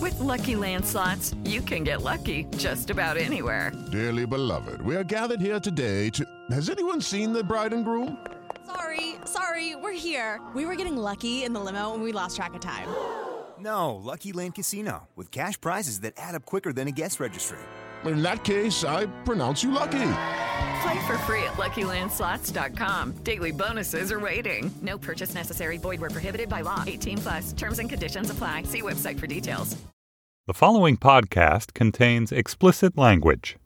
With Lucky Land Slots, you can get lucky just about anywhere. Dearly beloved, we are gathered here today to... Has anyone seen the bride and groom? Sorry, we're here. We were getting lucky in the limo and we lost track of time. No, Lucky Land Casino, with cash prizes that add up quicker than a guest registry. In that case, I pronounce you lucky. Play for free at LuckyLandSlots.com. Daily bonuses are waiting. No purchase necessary. Void where prohibited by law. 18+. Terms and conditions apply. See website for details. The following podcast contains explicit language.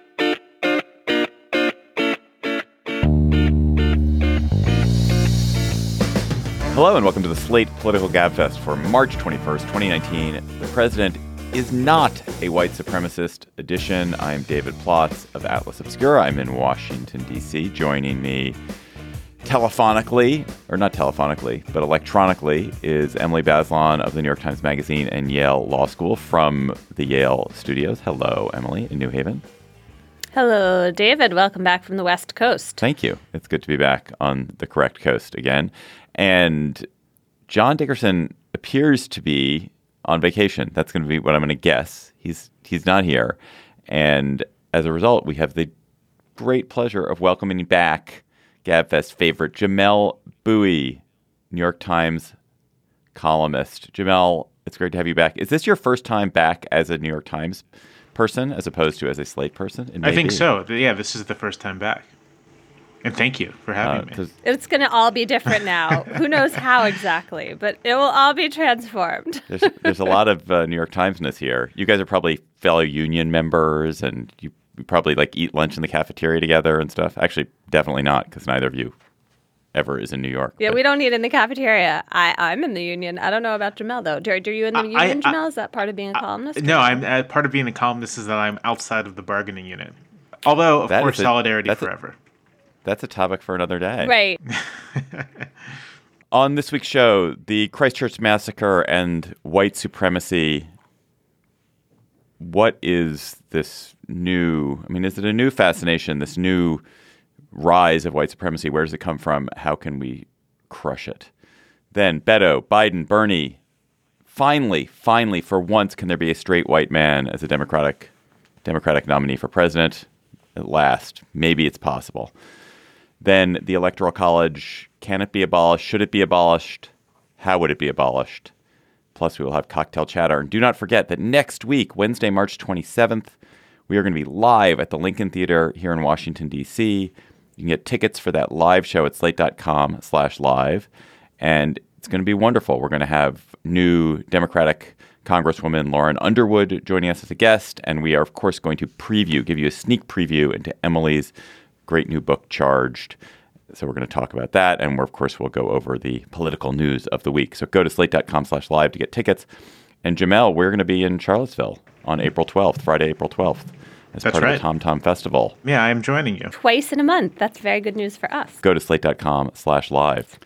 Hello and welcome to the Slate Political Gabfest for March 21st, 2019. The president is not a white supremacist edition. I'm David Plotz of Atlas Obscura. I'm in Washington, D.C. Joining me telephonically, or not telephonically, but electronically, is Emily Bazelon of the New York Times Magazine and Yale Law School from the Yale studios. Hello, Emily, in New Haven. Hello, David. Welcome back from the West Coast. Thank you. It's good to be back on the correct coast again. And John Dickerson appears to be on vacation. That's going to be what I'm going to guess. He's not here. And as a result, we have the great pleasure of welcoming back Gabfest favorite Jamelle Bouie, New York Times columnist. Jamelle, it's great to have you back. Is this your first time back as a New York Times person as opposed to as a Slate person? I think so. Yeah, this is the first time back. And thank you for having me. It's going to all be different now. Who knows how exactly, but it will all be transformed. There's a lot of New York Times-ness here. You guys are probably fellow union members, and you probably eat lunch in the cafeteria together and stuff. Actually, definitely not, because neither of you ever is in New York. Yeah, we don't eat in the cafeteria. I'm in the union. I don't know about Jamelle, though. Are you in the union, Jamelle? Is that part of being a columnist? No, I'm part of being a columnist is that I'm outside of the bargaining unit. Although, of course, solidarity forever. That's a topic for another day. Right. On this week's show, the Christchurch massacre and white supremacy. What is this new? I mean, is it a new fascination, this new rise of white supremacy? Where does it come from? How can we crush it? Then Beto, Biden, Bernie. Finally, for once, can there be a straight white man as a Democratic nominee for president? At last, maybe it's possible. Then the Electoral College, can it be abolished? Should it be abolished? How would it be abolished? Plus, we will have cocktail chatter. And do not forget that next week, Wednesday, March 27th, we are going to be live at the Lincoln Theater here in Washington, D.C. You can get tickets for that live show at slate.com/live. And it's going to be wonderful. We're going to have new Democratic Congresswoman Lauren Underwood joining us as a guest. And we are, of course, going to give you a sneak preview into Emily's great new book, Charged. So we're going to talk about that. And of course, we'll go over the political news of the week. So go to slate.com/live to get tickets. And Jamelle, we're going to be in Charlottesville on April 12th, Friday, April 12th, as part of the Tom Tom Festival. Yeah, I am joining you. Twice in a month. That's very good news for us. Go to slate.com/live.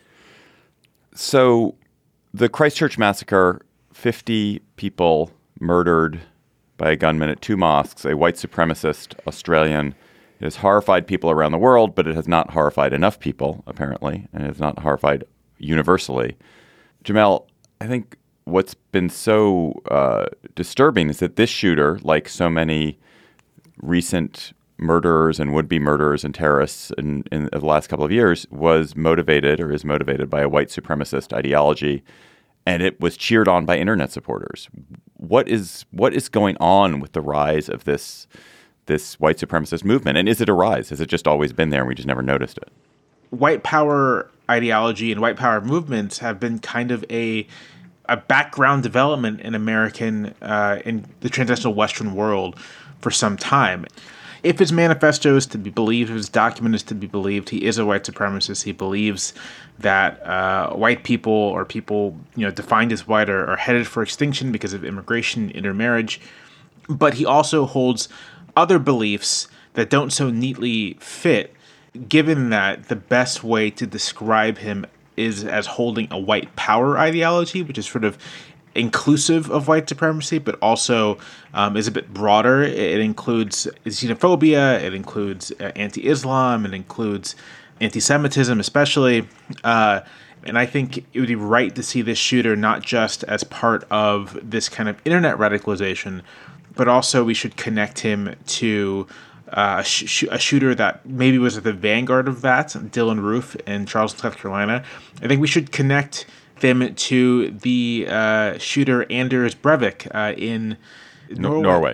So the Christchurch massacre, 50 people murdered by a gunman at two mosques, a white supremacist Australian. It has horrified people around the world, but it has not horrified enough people, apparently, and it has not horrified universally. Jamelle, I think what's been so disturbing is that this shooter, like so many recent murderers and would-be murderers and terrorists in the last couple of years, was motivated or is motivated by a white supremacist ideology, and it was cheered on by internet supporters. What is going on with the rise of this white supremacist movement? And is it a rise? Has it just always been there and we just never noticed it? White power ideology and white power movements have been kind of a background development in in the transitional Western world for some time. If his manifesto is to be believed, if his document is to be believed, he is a white supremacist. He believes that white people or people defined as white are headed for extinction because of immigration, intermarriage. But he also holds other beliefs that don't so neatly fit, given that the best way to describe him is as holding a white power ideology, which is sort of inclusive of white supremacy, but also is a bit broader. It includes xenophobia, it includes anti-Islam, it includes anti-Semitism especially. And I think it would be right to see this shooter not just as part of this kind of internet radicalization, but also we should connect him to a shooter that maybe was at the vanguard of that, Dylan Roof in Charleston, South Carolina. I think we should connect them to the shooter Anders Breivik in Norway,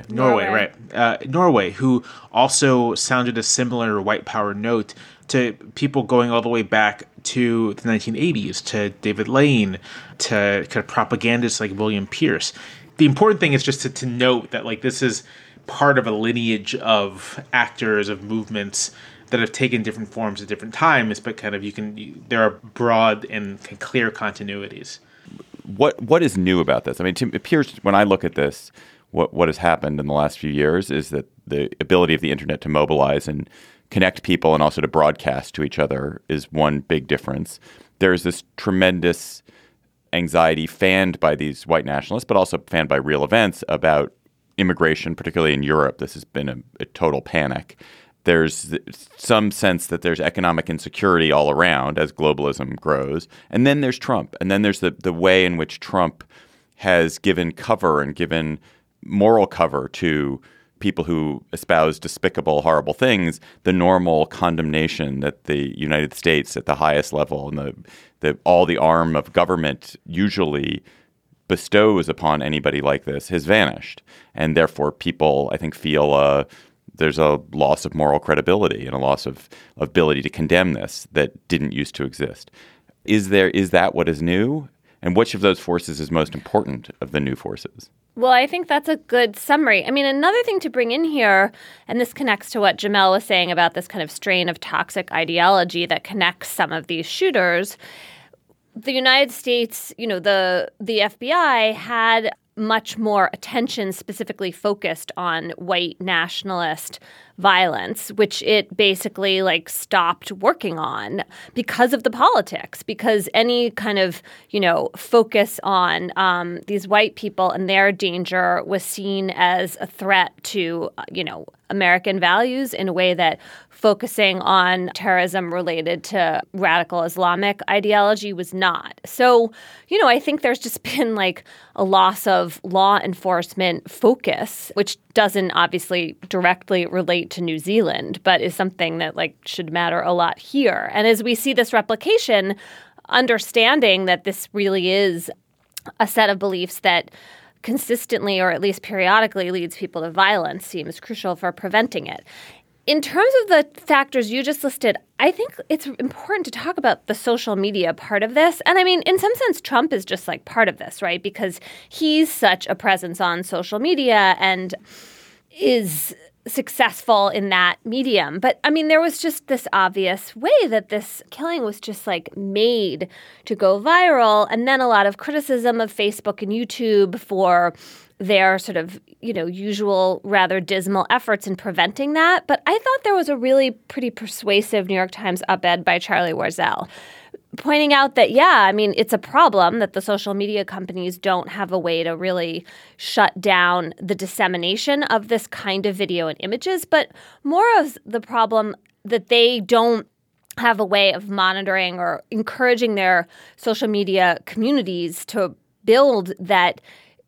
right. Norway, who also sounded a similar white power note to people going all the way back to the 1980s, to David Lane, to kind of propagandists like William Pierce. The important thing is just to note that like this is part of a lineage of actors, of movements that have taken different forms at different times, but kind of there are broad and clear continuities. What is new about this? I mean, it appears when I look at this, what has happened in the last few years is that the ability of the internet to mobilize and connect people and also to broadcast to each other is one big difference. There's this tremendous anxiety fanned by these white nationalists, but also fanned by real events about immigration, particularly in Europe. This has been a total panic. There's some sense that there's economic insecurity all around as globalism grows. And then there's Trump. And then there's the way in which Trump has given cover and given moral cover to people who espouse despicable, horrible things, the normal condemnation that the United States at the highest level and all the arm of government usually bestows upon anybody like this has vanished. And therefore people, I think, feel there's a loss of moral credibility and a loss of ability to condemn this that didn't used to exist. Is that what is new? And which of those forces is most important of the new forces? Well, I think that's a good summary. I mean, another thing to bring in here, and this connects to what Jamelle was saying about this kind of strain of toxic ideology that connects some of these shooters. The United States, the FBI had much more attention specifically focused on white nationalist violence, which it basically stopped working on because of the politics, because any kind of, focus on these white people and their danger was seen as a threat to, American values in a way that focusing on terrorism related to radical Islamic ideology was not. So, I think there's just been a loss of law enforcement focus, which doesn't obviously directly relate to New Zealand, but is something that should matter a lot here. And as we see this replication, understanding that this really is a set of beliefs that consistently or at least periodically leads people to violence seems crucial for preventing it. In terms of the factors you just listed, I think it's important to talk about the social media part of this. And I mean, in some sense, Trump is just part of this, right? Because he's such a presence on social media and is successful in that medium. But I mean, there was just this obvious way that this killing was just made to go viral. And then a lot of criticism of Facebook and YouTube for their sort of, usual rather dismal efforts in preventing that. But I thought there was a really pretty persuasive New York Times op-ed by Charlie Warzel pointing out that, it's a problem that the social media companies don't have a way to really shut down the dissemination of this kind of video and images, but more of the problem that they don't have a way of monitoring or encouraging their social media communities to build that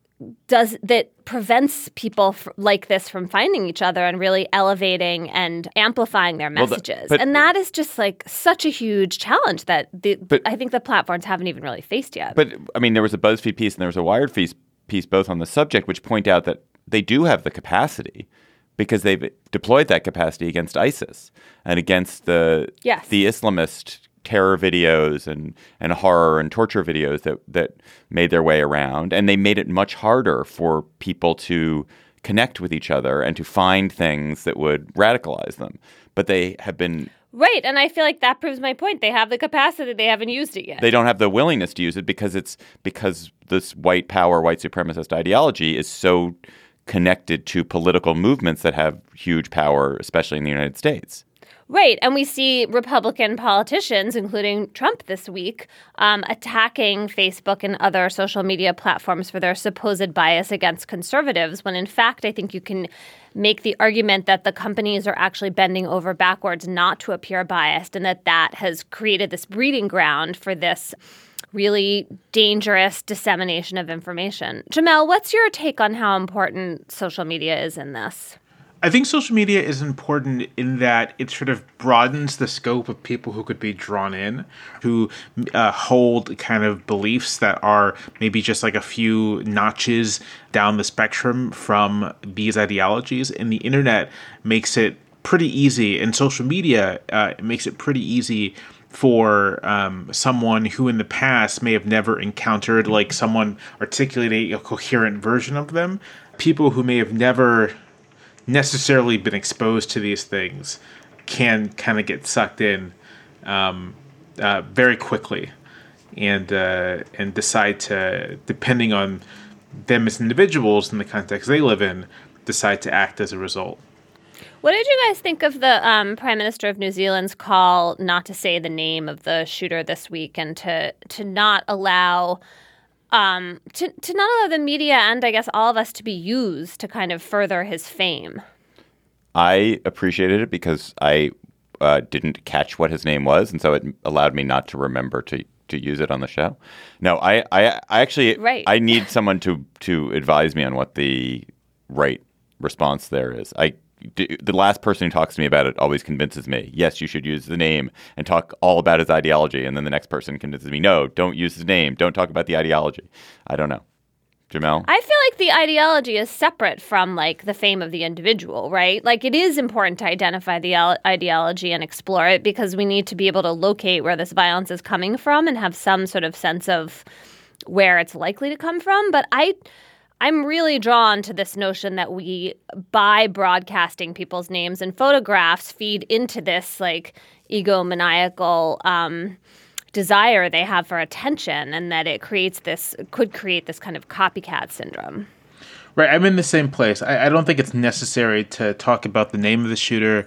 prevents people like this from finding each other and really elevating and amplifying their messages. And that is just such a huge challenge that I think the platforms haven't even really faced yet. But I mean, there was a BuzzFeed piece and there was a Wired piece both on the subject, which point out that they do have the capacity because they've deployed that capacity against ISIS and against the Islamist terror videos and horror and torture videos that made their way around. And they made it much harder for people to connect with each other and to find things that would radicalize them. But they have been... Right. And I feel like that proves my point. They have the capacity. They haven't used it yet. They don't have the willingness to use it because this white power, white supremacist ideology is so connected to political movements that have huge power, especially in the United States. Right. And we see Republican politicians, including Trump this week, attacking Facebook and other social media platforms for their supposed bias against conservatives, when in fact, I think you can make the argument that the companies are actually bending over backwards not to appear biased, and that has created this breeding ground for this really dangerous dissemination of information. Jamelle, what's your take on how important social media is in this? I think social media is important in that it sort of broadens the scope of people who could be drawn in, who hold kind of beliefs that are maybe just like a few notches down the spectrum from these ideologies. And the internet makes it pretty easy, and social media makes it pretty easy for someone who in the past may have never encountered like someone articulating a coherent version of them. People who may have never necessarily been exposed to these things can kind of get sucked in very quickly and decide to, depending on them as individuals in the context they live in, decide to act as a result. What did you guys think of the Prime Minister of New Zealand's call not to say the name of the shooter this week and to not allow to not allow the media and I guess all of us to be used to kind of further his fame? I appreciated it because I didn't catch what his name was, and so it allowed me not to remember to use it on the show. No, I actually I need someone to advise me on what the right response there is. The last person who talks to me about it always convinces me, yes, you should use the name and talk all about his ideology. And then the next person convinces me, no, don't use his name. Don't talk about the ideology. I don't know. Jamelle? I feel like the ideology is separate from like the fame of the individual, right? Like it is important to identify the ideology and explore it because we need to be able to locate where this violence is coming from and have some sort of sense of where it's likely to come from. But I'm really drawn to this notion that we, by broadcasting people's names and photographs, feed into this like egomaniacal desire they have for attention, and that it could create this kind of copycat syndrome. Right. I'm in the same place. I don't think it's necessary to talk about the name of the shooter,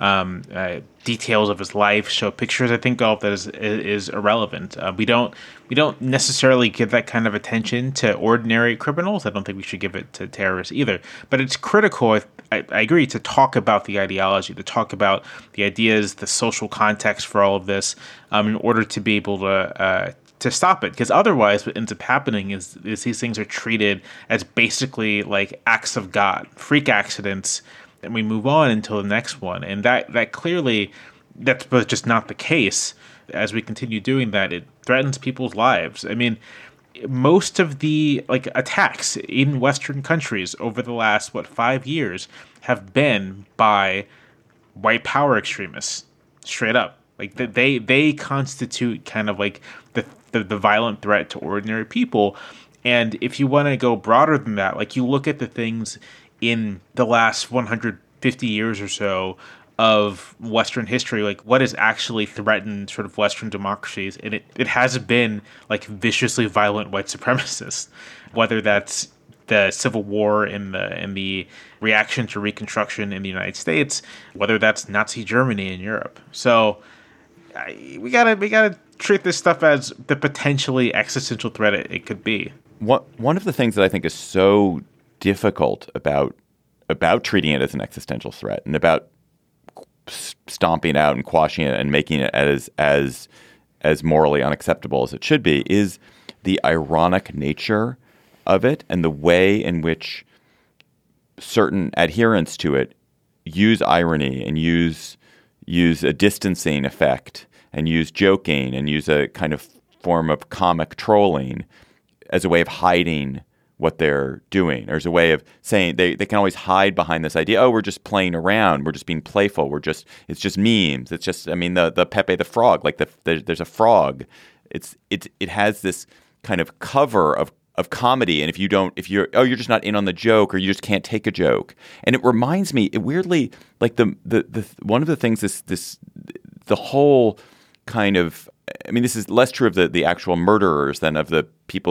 details of his life, show pictures. I think all of that is irrelevant. We don't necessarily give that kind of attention to ordinary criminals. I don't think we should give it to terrorists either. But it's critical, I agree, to talk about the ideology, to talk about the ideas, the social context for all of this, in order to be able to stop it. Because otherwise what ends up happening is these things are treated as basically like acts of God, freak accidents, and we move on until the next one. And that clearly, that's just not the case. As we continue doing that, it threatens people's lives. I mean, most of the like attacks in Western countries over the last 5 years have been by white power extremists, straight up. Like they constitute kind of like the violent threat to ordinary people. And if you want to go broader than that, like you look at the things in the last 150 years or so of Western history, like what has actually threatened sort of Western democracies, and it hasn't been like viciously violent white supremacists, whether that's the Civil War and the reaction to Reconstruction in the United States, whether that's Nazi Germany in Europe. So we gotta treat this stuff as the potentially existential threat it could be. One of the things that I think is so difficult about treating it as an existential threat and about stomping out and quashing it and making it as morally unacceptable as it should be is the ironic nature of it and the way in which certain adherents to it use irony and use a distancing effect and use joking and use a kind of form of comic trolling as a way of hiding what they're doing, or as a way of saying they can always hide behind this idea, oh, we're just playing around, we're just being playful, it's just memes, it's just, I mean, the Pepe the Frog, like there's a frog, it has this kind of cover of comedy, and if you're just not in on the joke, or you just can't take a joke. And it reminds me, it weirdly, like the one of the things the whole kind of, I mean, this is less true of the actual murderers than of the people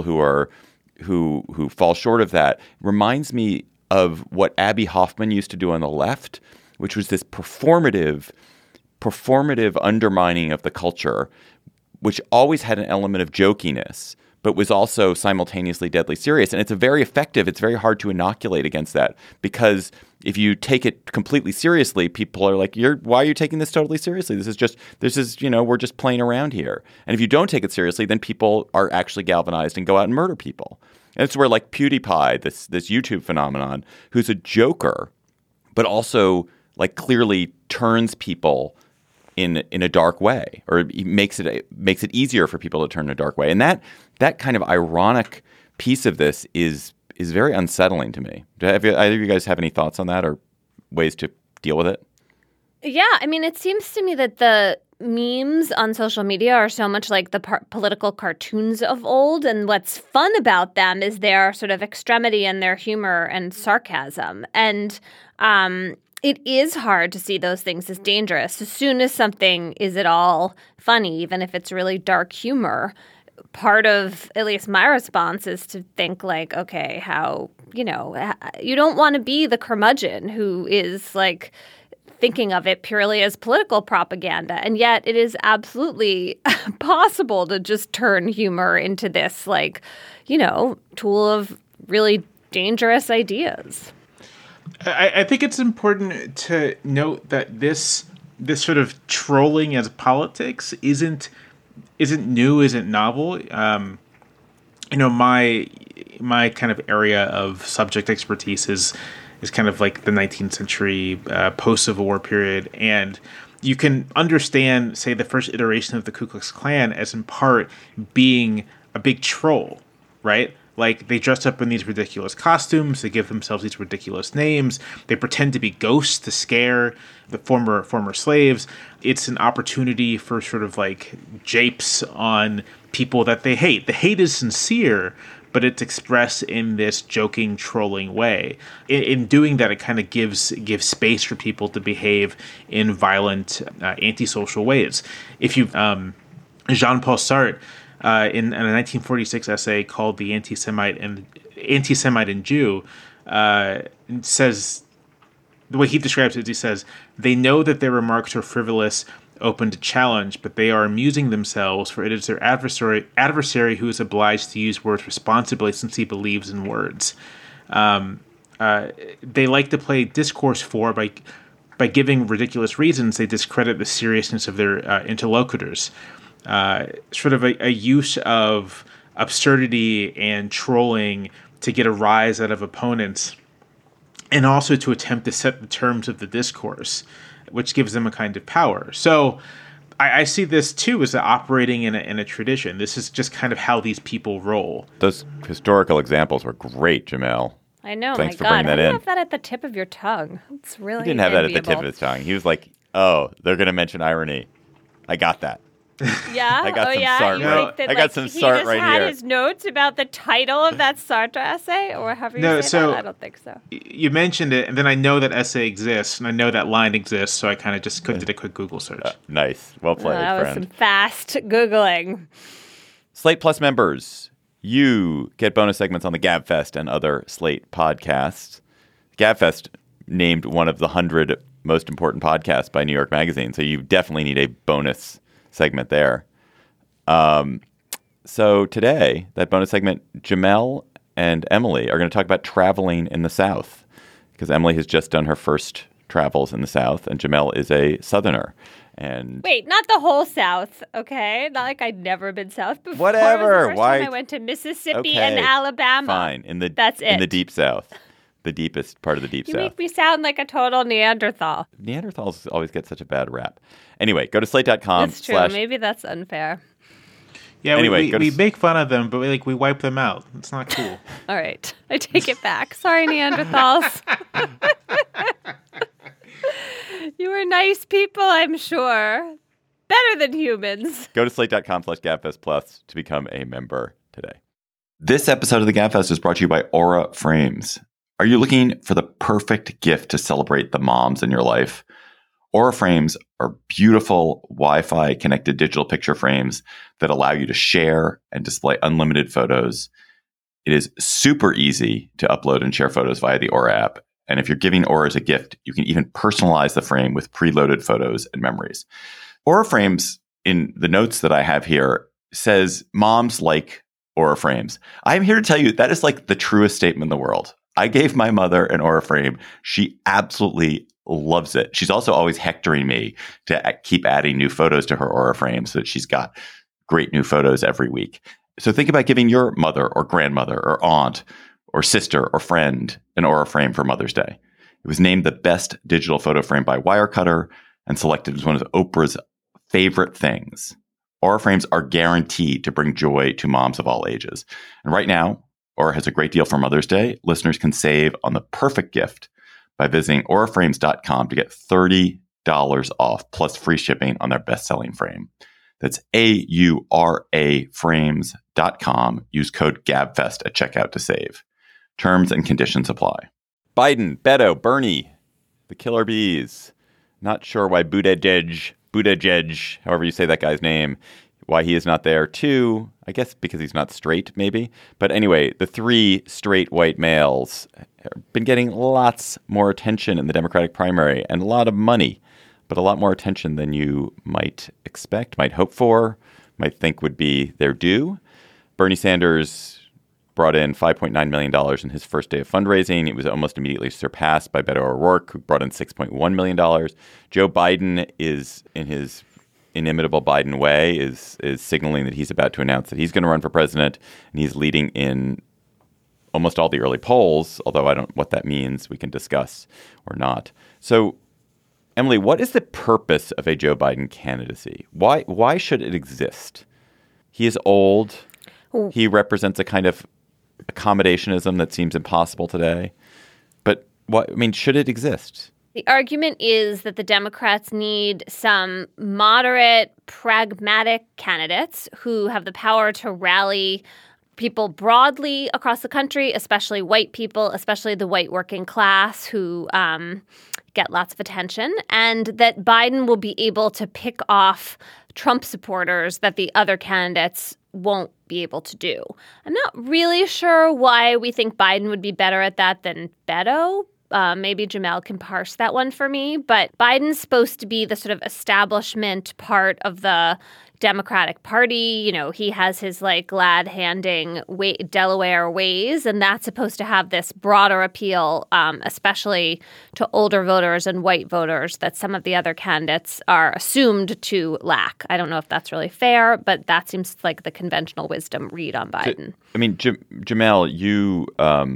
who fall short of that. Reminds me of what Abbie Hoffman used to do on the left, which was this performative performative undermining of the culture, which always had an element of jokiness, but was also simultaneously deadly serious. And it's very hard to inoculate against that, because if you take it completely seriously, people are like, why are you taking this totally seriously? We're just playing around here. And if you don't take it seriously, then people are actually galvanized and go out and murder people. And it's where like PewDiePie, this YouTube phenomenon, who's a joker, but also like clearly turns people in a dark way, or makes it easier for people to turn in a dark way. And that kind of ironic piece of this is very unsettling to me. Do either of you guys have any thoughts on that or ways to deal with it? Yeah, I mean, it seems to me that the memes on social media are so much like the political cartoons of old, and what's fun about them is their sort of extremity and their humor and sarcasm. And it is hard to see those things as dangerous. As soon as something is at all funny, even if it's really dark humor, part of at least my response is to think like, okay, how, you don't want to be the curmudgeon who is like thinking of it purely as political propaganda. And yet it is absolutely possible to just turn humor into this like, tool of really dangerous ideas. I think it's important to note that this sort of trolling as politics isn't new, isn't novel. My kind of area of subject expertise is kind of like the 19th century post-Civil War period, and you can understand, say, the first iteration of the Ku Klux Klan as in part being a big troll, right? Like, they dress up in these ridiculous costumes. They give themselves these ridiculous names. They pretend to be ghosts to scare the former slaves. It's an opportunity for sort of like japes on people that they hate. The hate is sincere, but it's expressed in this joking, trolling way. In doing that, it kind of gives space for people to behave in violent, antisocial ways. If you Jean-Paul Sartre, in a 1946 essay called "The Anti-Semite and Jew," says, the way he describes it, he says, "They know that their remarks are frivolous, open to challenge, but they are amusing themselves, for it is their adversary who is obliged to use words responsibly, since he believes in words." They like to play discourse by giving ridiculous reasons. They discredit the seriousness of their interlocutors. Sort of a use of absurdity and trolling to get a rise out of opponents, and also to attempt to set the terms of the discourse, which gives them a kind of power. So I see this too as operating in a tradition. This is just kind of how these people roll. Those historical examples were great, Jamel. I know. Thanks for my God, bringing that in. I have that at the tip of your tongue. It's really He didn't have that at the tip enviable. of his tongue. He was like, "Oh, they're going to mention irony. I got that." Yeah. I got some yeah. Sartre. You right. think that, I got some he Sartre just right had here. his notes about the title of that Sartre essay, or however you say that? I don't think so. You mentioned it, and then I know that essay exists, and I know that line exists, so I kind of just did a quick Google search. Nice. Well played, That was friend. some fast Googling. Slate Plus members, you get bonus segments on the GabFest and other Slate podcasts. GabFest named one of the 100 most important podcasts by New York Magazine, so you definitely need a bonus segment there. So today, that bonus segment, Jamel and Emily are going to talk about traveling in the South, because Emily has just done her first travels in the South, and Jamel is a Southerner. And Wait, not the whole South, okay? Not like I'd never been South before. Whatever. The first Why? time I went to Mississippi Okay. and Alabama. Fine. That's In the it. deep South. The deepest part of the deep You South. make me sound like a total Neanderthal. Neanderthals always get such a bad rap. Anyway, go to slate.com. That's true. Maybe that's unfair. Yeah, Anyway, we make fun of them, but we wipe them out. It's not cool. All right. I take it back. Sorry, Neanderthals. You were nice people, I'm sure. Better than humans. Go to slate.com/GabFest Plus to become a member today. This episode of the GabFest is brought to you by Aura Frames. Are you looking for the perfect gift to celebrate the moms in your life? Aura Frames are beautiful Wi-Fi connected digital picture frames that allow you to share and display unlimited photos. It is super easy to upload and share photos via the Aura app. And if you're giving Aura as a gift, you can even personalize the frame with preloaded photos and memories. Aura frames, in the notes that I have here, says moms like Aura frames. I'm here to tell you that is like the truest statement in the world. I gave my mother an Aura frame. She absolutely loves it. She's also always hectoring me to keep adding new photos to her Aura frame so that she's got great new photos every week. So think about giving your mother or grandmother or aunt or sister or friend an Aura frame for Mother's Day. It was named the best digital photo frame by Wirecutter and selected as one of Oprah's favorite things. Aura frames are guaranteed to bring joy to moms of all ages. And right now, Aura has a great deal for Mother's Day. Listeners can save on the perfect gift by visiting auraframes.com to get $30 off plus free shipping on their best-selling frame. That's AURA frames.com. Use code GABFEST at checkout to save. Terms and conditions apply. Biden, Beto, Bernie, the killer bees. Not sure why Buttigieg, however you say that guy's name, why he is not there too. I guess because he's not straight, maybe. But anyway, the three straight white males have been getting lots more attention in the Democratic primary and a lot of money, but a lot more attention than you might expect, might hope for, might think would be their due. Bernie Sanders brought in $5.9 million in his first day of fundraising. It was almost immediately surpassed by Beto O'Rourke, who brought in $6.1 million. Joe Biden is, in his inimitable Biden way, is signaling that he's about to announce that he's going to run for president, and he's leading in almost all the early polls, although I don't know what that means. We can discuss or not. So, Emily, what is the purpose of a Joe Biden candidacy? Why should it exist? He is old. He represents a kind of accommodationism that seems impossible today. But should it exist? The argument is that the Democrats need some moderate, pragmatic candidates who have the power to rally people broadly across the country, especially white people, especially the white working class who get lots of attention, and that Biden will be able to pick off Trump supporters that the other candidates won't be able to do. I'm not really sure why we think Biden would be better at that than Beto. Maybe Jamel can parse that one for me. But Biden's supposed to be the sort of establishment part of the Democratic Party. You know, he has his glad-handing Delaware ways, and that's supposed to have this broader appeal, especially to older voters and white voters that some of the other candidates are assumed to lack. I don't know if that's really fair, but that seems like the conventional wisdom read on Biden. Jamel, you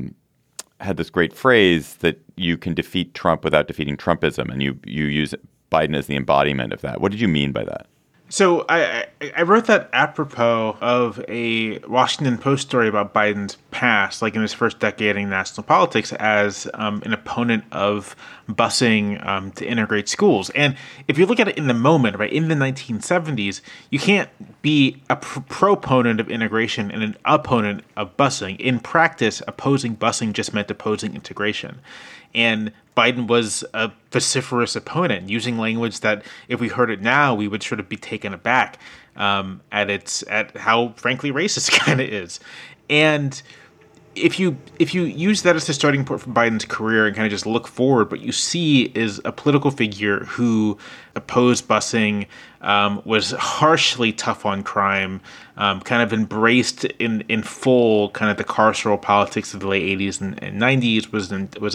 had this great phrase that you can defeat Trump without defeating Trumpism, and you use Biden as the embodiment of that. What did you mean by that? So I wrote that apropos of a Washington Post story about Biden's past, like in his first decade in national politics, as an opponent of busing to integrate schools. And if you look at it in the moment, right, in the 1970s, you can't be a proponent of integration and an opponent of busing. In practice, opposing busing just meant opposing integration. And Biden was a vociferous opponent, using language that, if we heard it now, we would sort of be taken aback at how frankly racist it kind of is. And if you use that as the starting point for Biden's career and kind of just look forward, what you see is a political figure who opposed busing, was harshly tough on crime, kind of embraced in full kind of the carceral politics of the late 80s and 90s, was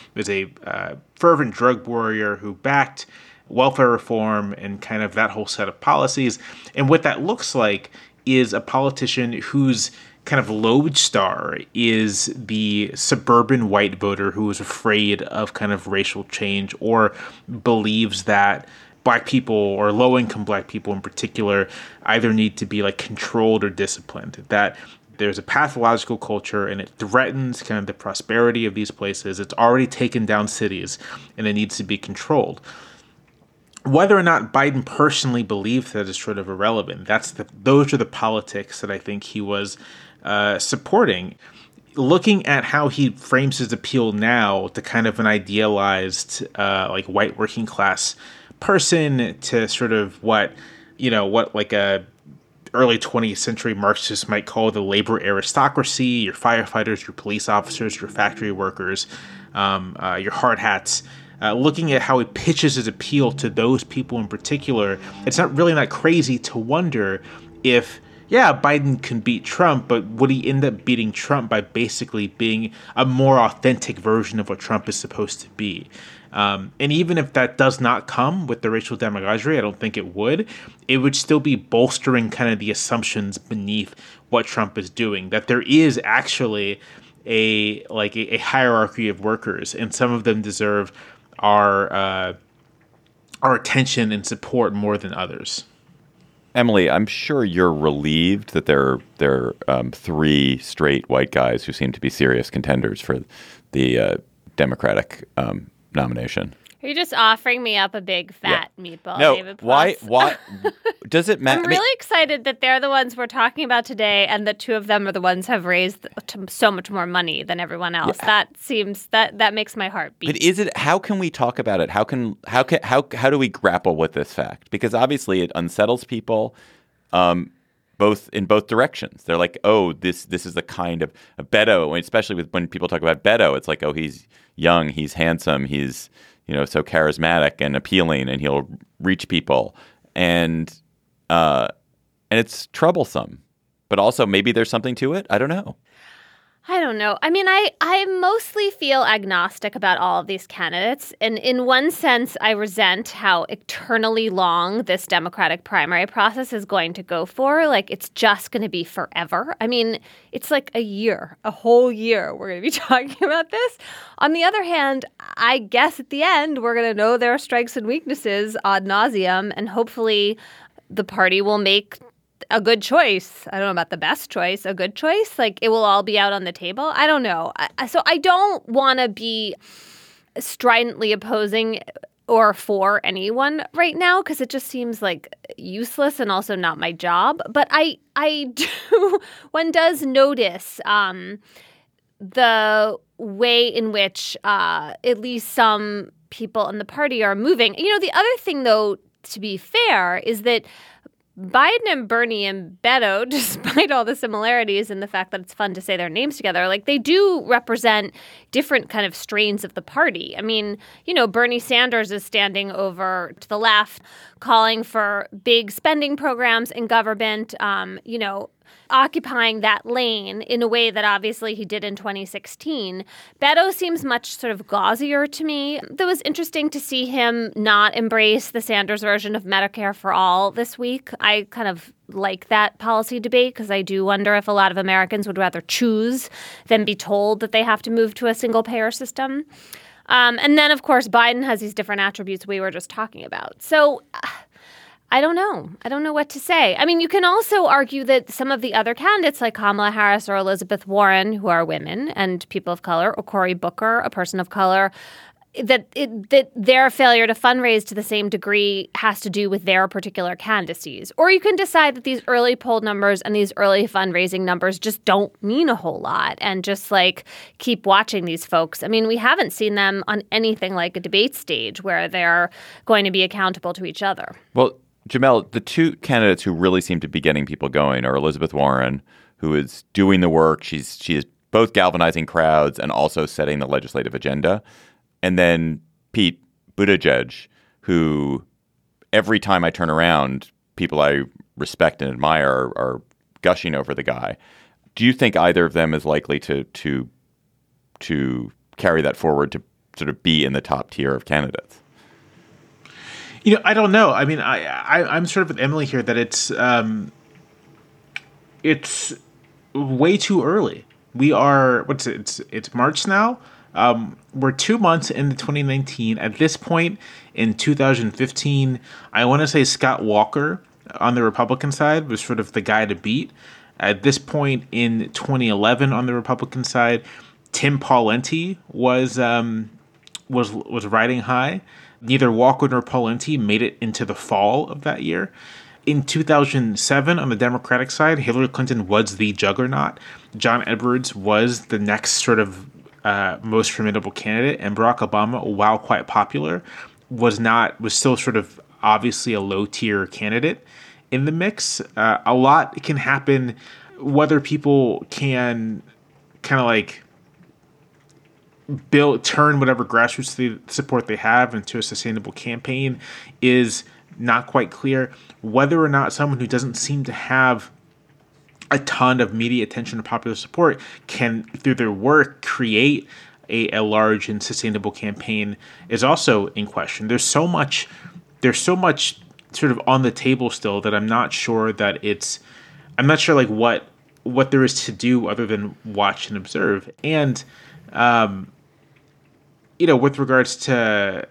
a fervent drug warrior who backed welfare reform and kind of that whole set of policies. And what that looks like is a politician whose kind of lodestar is the suburban white voter who is afraid of kind of racial change or believes that Black people or low-income Black people in particular either need to be controlled or disciplined, that there's a pathological culture and it threatens kind of the prosperity of these places. It's already taken down cities and it needs to be controlled. Whether or not Biden personally believes that is sort of irrelevant. Those are the politics that I think he was supporting. Looking at how he frames his appeal now to kind of an idealized white working class person, to sort of what a early 20th century Marxists might call the labor aristocracy, your firefighters, your police officers, your factory workers. your hard hats. Looking at how he pitches his appeal to those people in particular, it's not crazy to wonder if, Biden can beat Trump, but would he end up beating Trump by basically being a more authentic version of what Trump is supposed to be? And even if that does not come with the racial demagoguery, I don't think it would still be bolstering kind of the assumptions beneath what Trump is doing, that there is actually a hierarchy of workers, and some of them deserve our attention and support more than others. Emily, I'm sure you're relieved that there are 3 straight white guys who seem to be serious contenders for the Democratic nomination. Are you just offering me up a big fat meatball, no, David Plotz? Why does it matter? I'm really excited that they're the ones we're talking about today, and the 2 of them are the ones who have raised so much more money than everyone else. Yeah. That makes my heart beat. But is it? How can we talk about it? How do we grapple with this fact? Because obviously it unsettles people, in both directions. They're like, oh, this is the kind of Beto, especially when people talk about Beto, it's like, oh, he's young, he's handsome, he's so charismatic and appealing, and he'll reach people, and it's troublesome. But also, maybe there's something to it. I don't know. I mean, I mostly feel agnostic about all of these candidates. And in one sense, I resent how eternally long this Democratic primary process is going to go for. Like, it's just going to be forever. I mean, it's like a whole year we're going to be talking about this. On the other hand, I guess at the end, we're going to know their strengths and weaknesses ad nauseum, and hopefully the party will make a good choice. I don't know about the best choice, a good choice. Like, it will all be out on the table. I don't know. So I don't want to be stridently opposing or for anyone right now, because it just seems like useless and also not my job. But I do, one does notice the way in which at least some people in the party are moving. The other thing, though, to be fair, is that Biden and Bernie and Beto, despite all the similarities and the fact that it's fun to say their names together, like, they do represent different kind of strains of the party. I mean, Bernie Sanders is standing over to the left, calling for big spending programs in government, occupying that lane in a way that obviously he did in 2016. Beto seems much sort of gauzier to me. It was interesting to see him not embrace the Sanders version of Medicare for all this week. I kind of like that policy debate, because I do wonder if a lot of Americans would rather choose than be told that they have to move to a single payer system. And then, of course, Biden has these different attributes we were just talking about. So I don't know. I don't know what to say. I mean, you can also argue that some of the other candidates like Kamala Harris or Elizabeth Warren, who are women and people of color, or Cory Booker, a person of color, that their failure to fundraise to the same degree has to do with their particular candidacies. Or you can decide that these early poll numbers and these early fundraising numbers just don't mean a whole lot, and just keep watching these folks. I mean, we haven't seen them on anything like a debate stage where they're going to be accountable to each other. Well, Jamelle, the 2 candidates who really seem to be getting people going are Elizabeth Warren, who is doing the work. She is both galvanizing crowds and also setting the legislative agenda. And then Pete Buttigieg, who every time I turn around, people I respect and admire are gushing over the guy. Do you think either of them is likely to carry that forward, to sort of be in the top tier of candidates? I don't know. I mean, I'm sort of with Emily here that it's way too early. We are, it's March now. We're 2 months into 2019. At this point in 2015, I want to say Scott Walker on the Republican side was sort of the guy to beat. At this point in 2011 on the Republican side, Tim Pawlenty was riding high. Neither Walker nor Pawlenty made it into the fall of that year. In 2007, on the Democratic side, Hillary Clinton was the juggernaut. John Edwards was the next sort of most formidable candidate, and Barack Obama, while quite popular, was still sort of obviously a low-tier candidate in the mix. A lot can happen, whether people can kind of turn whatever grassroots support they have into a sustainable campaign is not quite clear. Whether or not someone who doesn't seem to have a ton of media attention and popular support can, through their work, create a large and sustainable campaign is also in question. There's so much sort of on the table still that I'm not sure like what there is to do other than watch and observe. And with regards to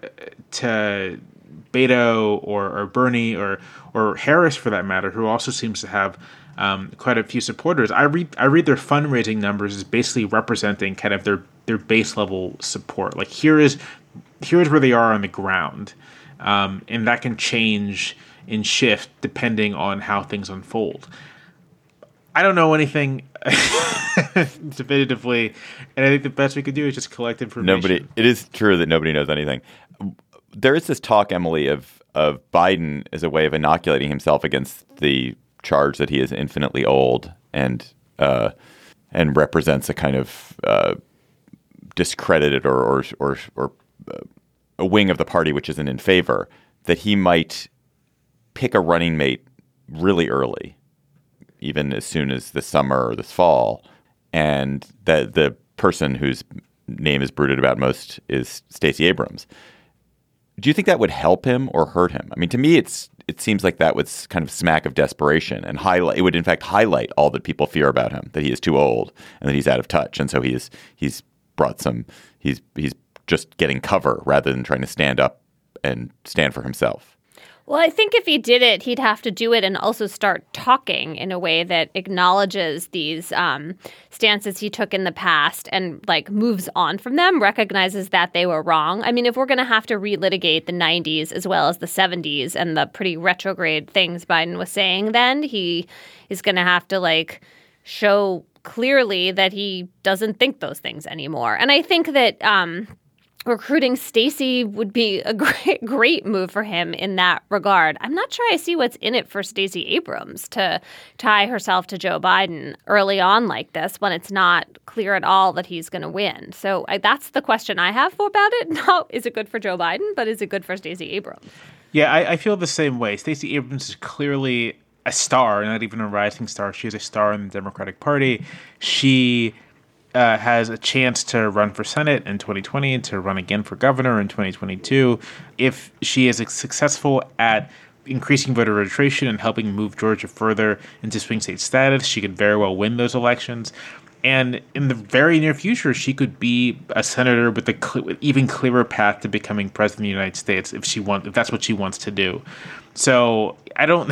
Beto or Bernie or Harris for that matter, who also seems to have quite a few supporters, I read their fundraising numbers as basically representing kind of their base level support. Like here's where they are on the ground, and that can change and shift depending on how things unfold. I don't know anything definitively, and I think the best we could do is just collect information. It is true that nobody knows anything. There is this talk, Emily, of Biden as a way of inoculating himself against the charge that he is infinitely old and represents a kind of discredited or a wing of the party which isn't in favor, that he might pick a running mate really early, even as soon as this summer or this fall, and that the person whose name is bruited about most is Stacey Abrams. Do you think that would help him or hurt him? I mean, to me, it seems like that would kind of smack of desperation and highlight. It would, in fact, highlight all that people fear about him, that he is too old and that he's out of touch, and so he's just getting cover rather than trying to stand up and stand for himself. Well, I think if he did it, he'd have to do it and also start talking in a way that acknowledges these stances he took in the past and like moves on from them, recognizes that they were wrong. I mean, if we're going to have to relitigate the 90s as well as the 70s and the pretty retrograde things Biden was saying then, he is going to have to like show clearly that he doesn't think those things anymore. And I think that recruiting Stacey would be a great move for him in that regard. I'm not sure I see what's in it for Stacey Abrams to tie herself to Joe Biden early on like this when it's not clear at all that he's going to win. So that's the question I have about it. Not is it good for Joe Biden, but is it good for Stacey Abrams? Yeah, I feel the same way. Stacey Abrams is clearly a star, not even a rising star. She is a star in the Democratic Party. She has a chance to run for Senate in 2020 and to run again for governor in 2022. If she is successful at increasing voter registration and helping move Georgia further into swing state status, she could very well win those elections. And in the very near future, she could be a senator with an even clearer path to becoming president of the United States if that's what she wants to do. So I don't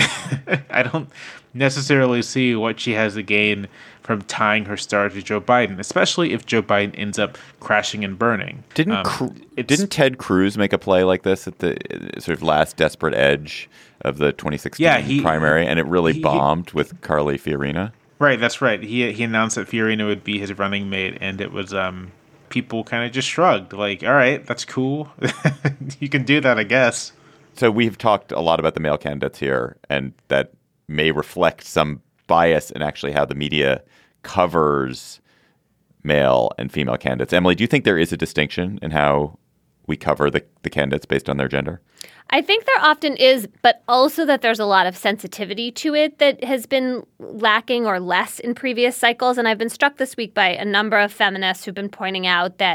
necessarily see what she has to gain from tying her star to Joe Biden, especially if Joe Biden ends up crashing and burning. Didn't Ted Cruz make a play like this at the sort of last desperate edge of the 2016 primary, and it really bombed with Carly Fiorina? Right, that's right. He announced that Fiorina would be his running mate, and it was people kind of just shrugged, like, all right, that's cool. You can do that, I guess. So we've talked a lot about the male candidates here, and that may reflect some bias in actually how the media covers male and female candidates. Emily, do you think there is a distinction in how we cover the candidates based on their gender? I think there often is, but also that there's a lot of sensitivity to it that has been lacking or less in previous cycles. And I've been struck this week by a number of feminists who've been pointing out that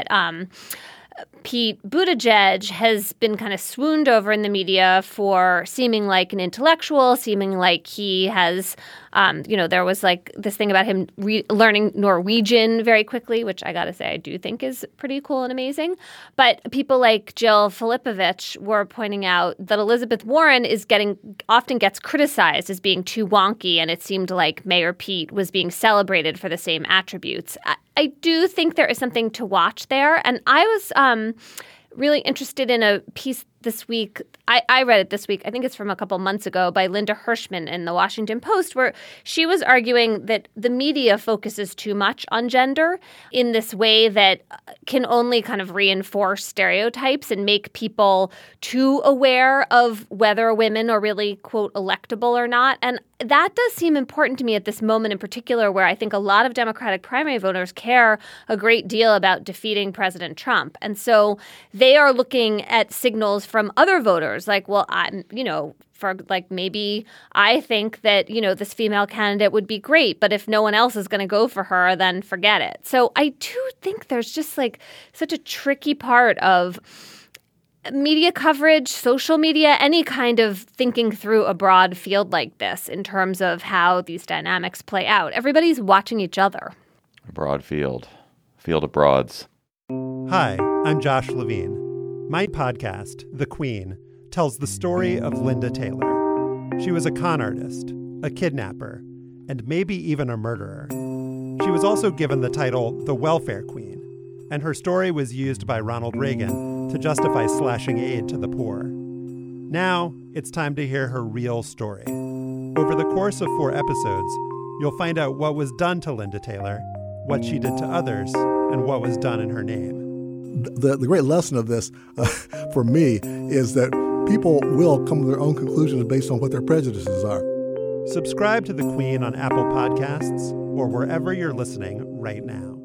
Pete Buttigieg has been kind of swooned over in the media for seeming like an intellectual, seeming like he has, there was like this thing about him learning Norwegian very quickly, which I got to say I do think is pretty cool and amazing. But people like Jill Filipovich were pointing out that Elizabeth Warren often gets criticized as being too wonky, and it seemed like Mayor Pete was being celebrated for the same attributes. I do think there is something to watch there. And I was really interested in a piece this week. I read it this week. I think it's from a couple months ago by Linda Hirschman in the Washington Post, where she was arguing that the media focuses too much on gender in this way that can only kind of reinforce stereotypes and make people too aware of whether women are really, quote, electable or not. And that does seem important to me at this moment in particular, where I think a lot of Democratic primary voters care a great deal about defeating President Trump. And so they are looking at signals from other voters like, well, maybe I think that, this female candidate would be great, but if no one else is going to go for her, then forget it. So I do think there's just such a tricky part of media coverage, social media, any kind of thinking through a broad field like this in terms of how these dynamics play out. Everybody's watching each other. A broad field of broads. Hi, I'm Josh Levine. My podcast, The Queen, tells the story of Linda Taylor. She was a con artist, a kidnapper, and maybe even a murderer. She was also given the title the Welfare Queen, and her story was used by Ronald Reagan to justify slashing aid to the poor. Now, it's time to hear her real story. Over the course of 4 episodes, you'll find out what was done to Linda Taylor, what she did to others, and what was done in her name. The great lesson of this, for me, is that people will come to their own conclusions based on what their prejudices are. Subscribe to The Queen on Apple Podcasts or wherever you're listening right now.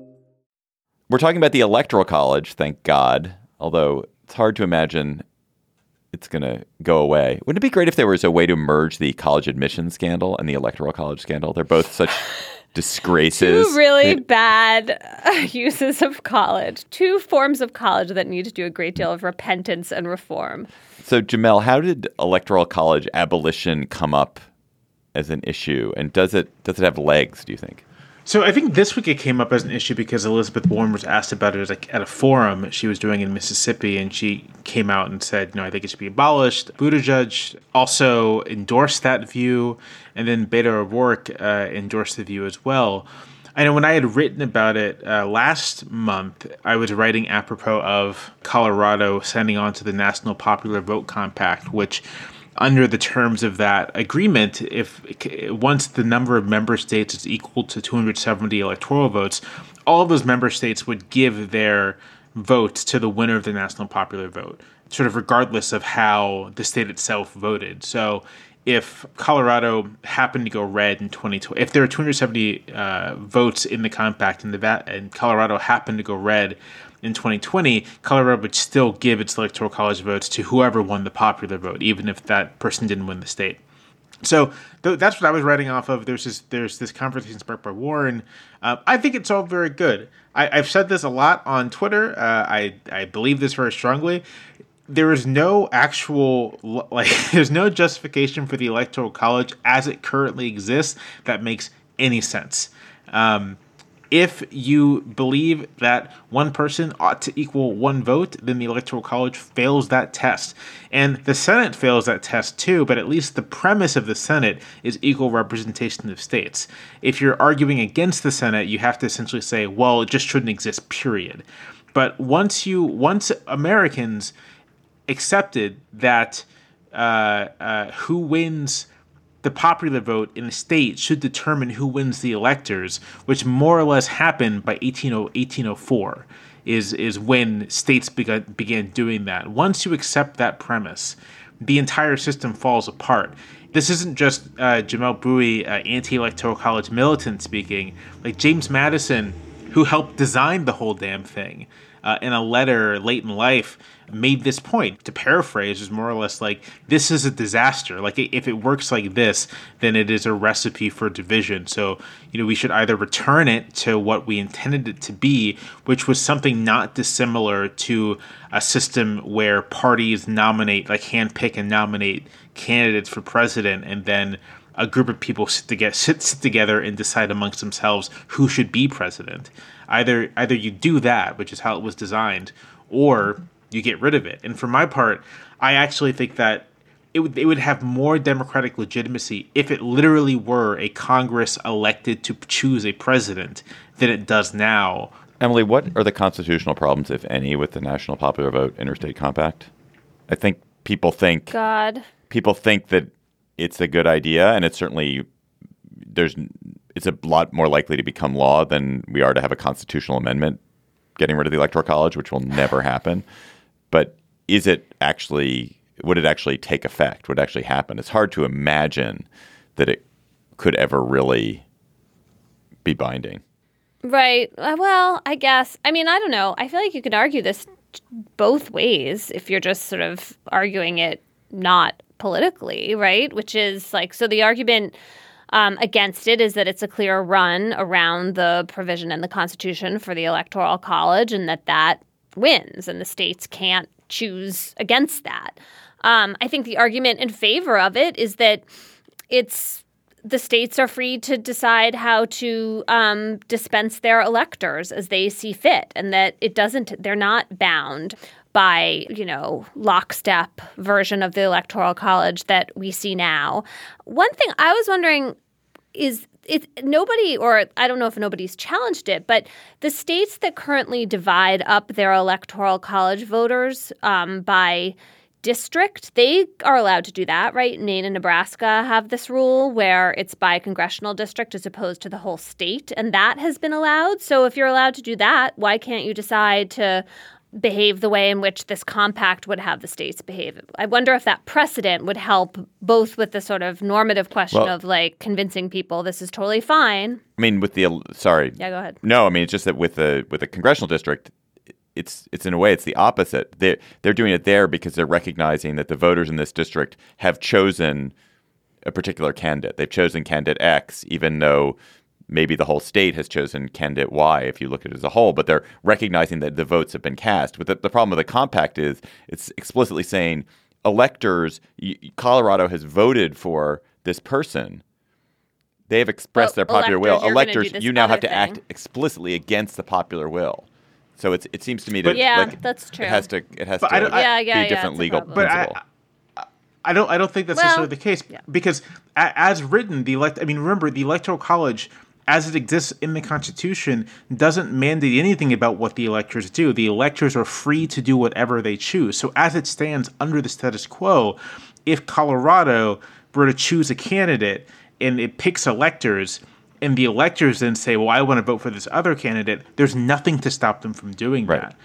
We're talking about the Electoral College, thank God. Although it's hard to imagine it's going to go away. Wouldn't it be great if there was a way to merge the college admission scandal and the Electoral College scandal? They're both such disgraces. 2 really bad uses of college. 2 forms of college that need to do a great deal of repentance and reform. So, Jamelle, how did Electoral College abolition come up as an issue? And does it have legs, do you think? So I think this week it came up as an issue because Elizabeth Warren was asked about it at a forum she was doing in Mississippi, and she came out and said, I think it should be abolished. Buttigieg also endorsed that view, and then Beto O'Rourke endorsed the view as well. I know when I had written about it last month, I was writing apropos of Colorado signing on to the National Popular Vote Compact, which under the terms of that agreement, once the number of member states is equal to 270 electoral votes, all of those member states would give their votes to the winner of the national popular vote, sort of regardless of how the state itself voted. So if Colorado happened to go red in 2020, if there are 270 votes in the compact and Colorado happened to go red in 2020, Colorado would still give its Electoral College votes to whoever won the popular vote, even if that person didn't win the state. So that's what I was writing off of. There's this conversation sparked by Warren. I think it's all very good. I've said this a lot on Twitter. I believe this very strongly. There is no actual, there's no justification for the Electoral College as it currently exists that makes any sense. If you believe that one person ought to equal one vote, then the Electoral College fails that test. And the Senate fails that test too, but at least the premise of the Senate is equal representation of states. If you're arguing against the Senate, you have to essentially say, well, it just shouldn't exist, period. But once Americans accepted that who wins the popular vote in the state should determine who wins the electors, which more or less happened by 1804, is when states began doing that. Once you accept that premise, the entire system falls apart. This isn't just Jamelle Bouie, anti-electoral college militant speaking. Like James Madison, who helped design the whole damn thing, in a letter late in life, made this point. To paraphrase, is more or less like, this is a disaster. Like, if it works like this, then it is a recipe for division. So, we should either return it to what we intended it to be, which was something not dissimilar to a system where parties handpick and nominate candidates for president, and then a group of people sit together and decide amongst themselves who should be president. Either you do that, which is how it was designed, or you get rid of it. And for my part, I actually think that it would have more democratic legitimacy if it literally were a Congress elected to choose a president than it does now. Emily, what are the constitutional problems, if any, with the National Popular Vote Interstate Compact? I think people think that it's a good idea, and it's certainly it's a lot more likely to become law than we are to have a constitutional amendment getting rid of the Electoral College, which will never happen. But would it actually take effect? Would it actually happen? It's hard to imagine that could ever really be binding. Right. Well, I guess. I mean, I don't know. I feel like you could argue this both ways if you're just sort of arguing it not politically, right? Which is like, so the argument against it is that it's a clear run around the provision in the Constitution for the Electoral College and that wins and the states can't choose against that. I think the argument in favor of it is that the states are free to decide how to dispense their electors as they see fit, and that they're not bound by, lockstep version of the Electoral College that we see now. One thing I was wondering is nobody, or I don't know if nobody's challenged it, but the states that currently divide up their Electoral College voters by district, they are allowed to do that, right? Maine and Nebraska have this rule where it's by congressional district as opposed to the whole state, and that has been allowed. So if you're allowed to do that, why can't you decide to behave the way in which this compact would have the states behave? I wonder if that precedent would help both with the sort of normative question of like convincing people this is totally fine. I mean, sorry. Yeah, go ahead. No, I mean, it's just that with a congressional district, it's in a way, it's the opposite. They're doing it there because they're recognizing that the voters in this district have chosen a particular candidate. They've chosen candidate X, even though maybe the whole state has chosen candidate Y if you look at it as a whole, but they're recognizing that the votes have been cast. But the problem with the compact is it's explicitly saying electors, Colorado has voted for this person. They have expressed their popular will. Electors, you now have to act explicitly against the popular will. So it seems to me that that's true. It has to be a different legal principle. But I don't think that's necessarily the case because as written, remember the Electoral College as it exists in the Constitution doesn't mandate anything about what the electors do. The electors are free to do whatever they choose. So as it stands under the status quo, if Colorado were to choose a candidate and it picks electors, and the electors then say, well, I want to vote for this other candidate, there's nothing to stop them from doing that.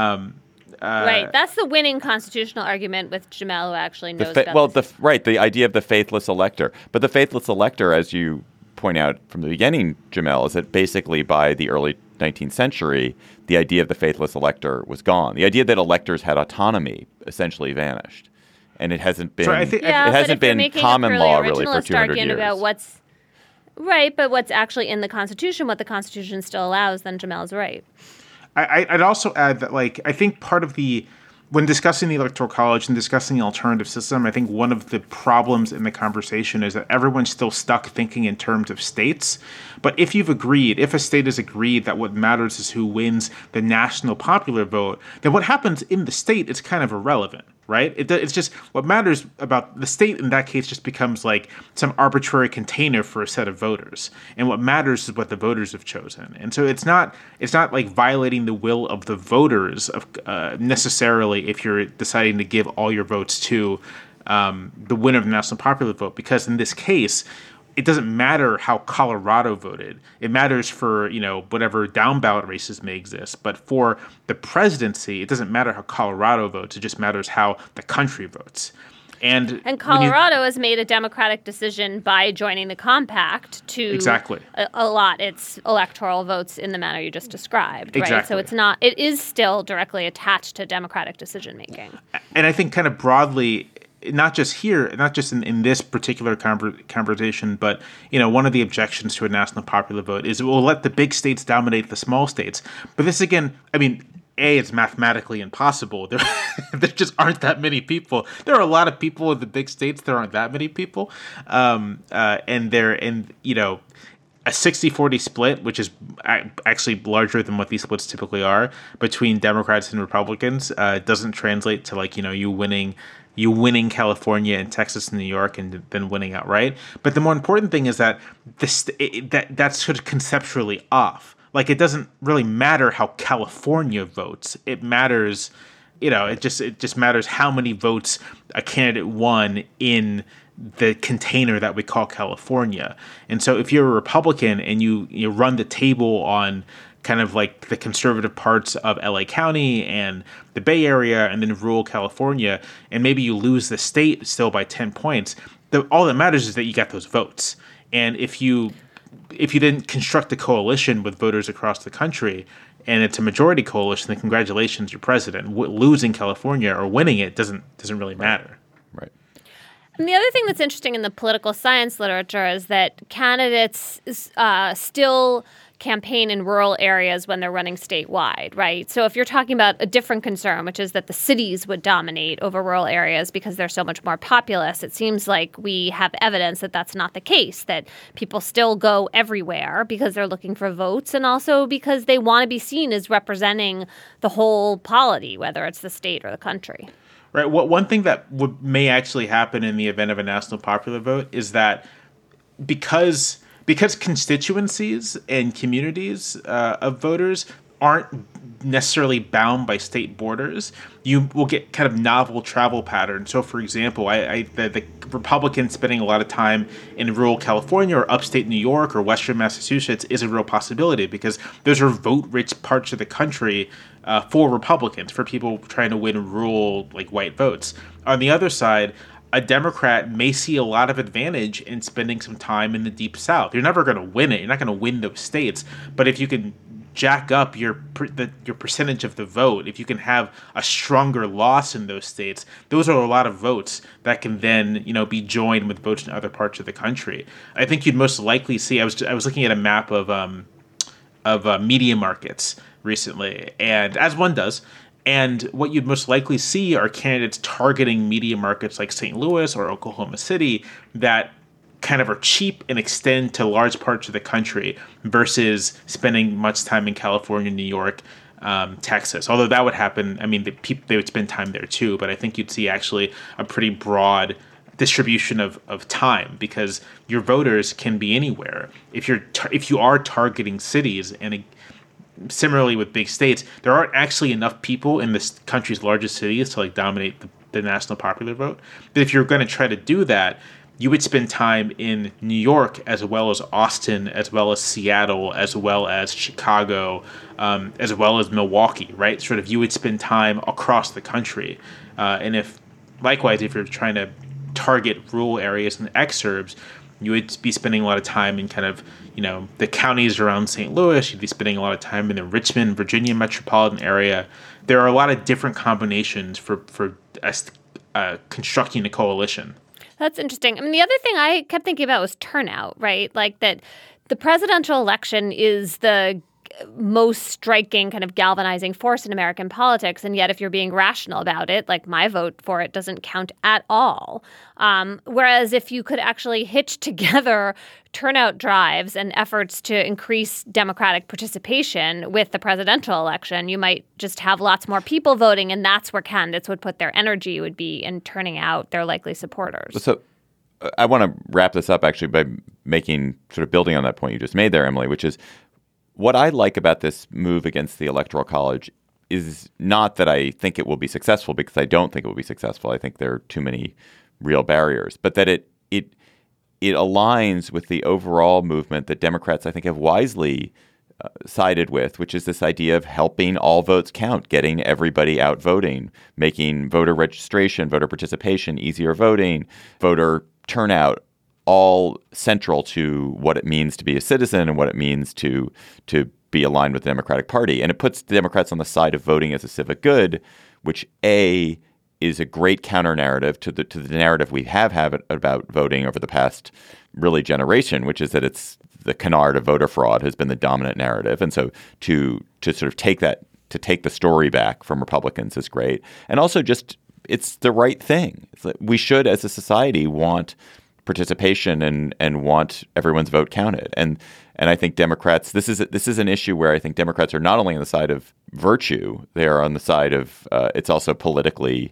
Right. That's the winning constitutional argument with Jamel, who actually knows about this. The idea of the faithless elector. But the faithless elector, as you point out from the beginning, Jamel, is that basically by the early 19th century, the idea of the faithless elector was gone. The idea that electors had autonomy essentially vanished. And it hasn't been common law really for 200 years. About what's right, but what's actually in the Constitution, what the Constitution still allows, then Jamel's right. I'd also add that, I think part of when discussing the Electoral College and discussing the alternative system, I think one of the problems in the conversation is that everyone's still stuck thinking in terms of states. But if a state has agreed that what matters is who wins the national popular vote, then what happens in the state is kind of irrelevant, right? It's just what matters about the state in that case just becomes like some arbitrary container for a set of voters. And what matters is what the voters have chosen. And so it's not like violating the will of the voters necessarily if you're deciding to give all your votes to the winner of the national popular vote, because in this case, it doesn't matter how Colorado voted. It matters for, whatever down ballot races may exist. But for the presidency, it doesn't matter how Colorado votes. It just matters how the country votes. And Colorado has made a democratic decision by joining the compact to allot its electoral votes in the manner you just described. Exactly. Right? So it is still directly attached to democratic decision making. And I think kind of broadly, not just in this particular conversation, but one of the objections to a national popular vote is it will let the big states dominate the small states. But this again, it's mathematically impossible. There just aren't that many people. There are a lot of people in the big states. There aren't that many people, and a 60-40 split, which is actually larger than what these splits typically are between Democrats and Republicans, doesn't translate to you winning California and Texas and New York and then winning outright. But the more important thing is that that's sort of conceptually off. Like, it doesn't really matter how California votes. It matters, it just matters how many votes a candidate won in the container that we call California. And so if you're a Republican and you run the table on kind of like the conservative parts of LA County and the Bay Area and then rural California, and maybe you lose the state still by 10 points, all that matters is that you got those votes. And if you didn't construct a coalition with voters across the country, and it's a majority coalition, then congratulations, you're president. Losing California or winning it doesn't really matter. Right. And the other thing that's interesting in the political science literature is that candidates still campaign in rural areas when they're running statewide, right? So if you're talking about a different concern, which is that the cities would dominate over rural areas because they're so much more populous, it seems like we have evidence that that's not the case, that people still go everywhere because they're looking for votes and also because they want to be seen as representing the whole polity, whether it's the state or the country. Right. One thing that may actually happen in the event of a national popular vote is that because constituencies and communities of voters aren't necessarily bound by state borders, you will get kind of novel travel patterns. So, for example, the Republicans spending a lot of time in rural California or upstate New York or western Massachusetts is a real possibility because those are vote-rich parts of the country for Republicans, for people trying to win rural, like, white votes. On the other side, a Democrat may see a lot of advantage in spending some time in the Deep South. You're never going to win it. You're not going to win those states. But if you can jack up your percentage of the vote, if you can have a stronger loss in those states, those are a lot of votes that can then, be joined with votes in other parts of the country. I think you'd most likely see. I was looking at a map of media markets recently, and as one does. And what you'd most likely see are candidates targeting media markets like St. Louis or Oklahoma City that kind of are cheap and extend to large parts of the country versus spending much time in California, New York, Texas. Although that would happen, I mean, they would spend time there too, but I think you'd see actually a pretty broad distribution of time because your voters can be anywhere. If you are targeting cities and similarly with big states, there aren't actually enough people in this country's largest cities to dominate the national popular vote. But if you're going to try to do that, you would spend time in New York as well as Austin, as well as Seattle, as well as Chicago, as well as Milwaukee, right? Sort of you would spend time across the country. And if you're trying to target rural areas and exurbs, you would be spending a lot of time in kind of, the counties around St. Louis. You'd be spending a lot of time in the Richmond, Virginia metropolitan area. There are a lot of different combinations for constructing a coalition. That's interesting. I mean, the other thing I kept thinking about was turnout, right? Like that the presidential election is the most striking kind of galvanizing force in American politics. And yet if you're being rational about it, like my vote for it doesn't count at all. Whereas if you could actually hitch together turnout drives and efforts to increase Democratic participation with the presidential election, you might just have lots more people voting. And that's where candidates would put their energy would be in turning out their likely supporters. So I want to wrap this up actually by building on that point you just made there, Emily, which is what I like about this move against the Electoral College is not that I think it will be successful, because I don't think it will be successful. I think there are too many real barriers, but that it aligns with the overall movement that Democrats, I think, have wisely sided with, which is this idea of helping all votes count, getting everybody out voting, making voter registration, voter participation, easier voting, voter turnout, all central to what it means to be a citizen and what it means to be aligned with the Democratic Party. And it puts the Democrats on the side of voting as a civic good, which is a great counter narrative to the narrative we have about voting over the past really generation, which is that it's the canard of voter fraud has been the dominant narrative. And so to sort of take the story back from Republicans is great. And also just it's the right thing. It's like we should, as a society, want participation and want everyone's vote counted. And I think Democrats, this is an issue where I think Democrats are not only on the side of virtue, they are on the side of it's also politically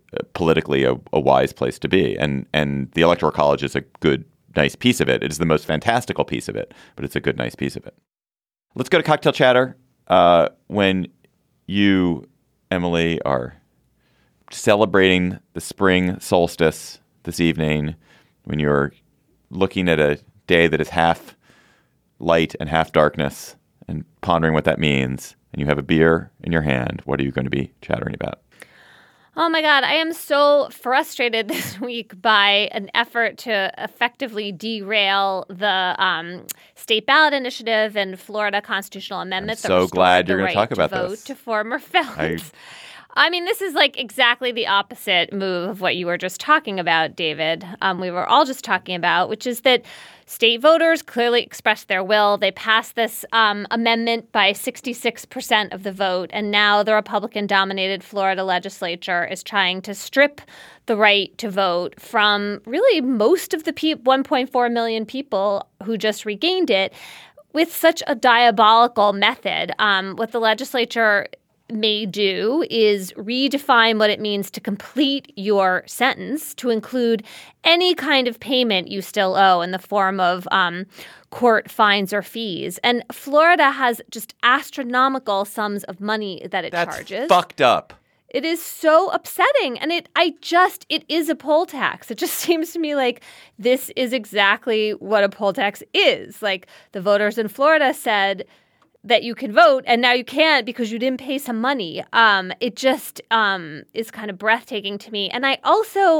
a wise place to be. And the Electoral College is a good, nice piece of it. It is the most fantastical piece of it, but it's a good, nice piece of it. Let's go to Cocktail Chatter. When you, Emily, are celebrating the spring solstice this evening, when you're looking at a day that is half light and half darkness and pondering what that means, and you have a beer in your hand, what are you going to be chattering about? Oh my God, I am so frustrated this week by an effort to effectively derail the state ballot initiative and Florida constitutional amendment. I'm so glad you're going to talk about this. To former felons. I mean, this is like exactly the opposite move of what you were just talking about, David. We were all just talking about, which is that state voters clearly expressed their will. They passed this amendment by 66% of the vote. And now the Republican-dominated Florida legislature is trying to strip the right to vote from really most of the 1.4 million people who just regained it with such a diabolical method. What the legislature may do is redefine what it means to complete your sentence to include any kind of payment you still owe in the form of court fines or fees. And Florida has just astronomical sums of money that it charges. That's fucked up. It is so upsetting. And it is a poll tax. It just seems to me like this is exactly what a poll tax is. Like the voters in Florida said that you can vote, and now you can't because you didn't pay some money. It just is kind of breathtaking to me. And I also,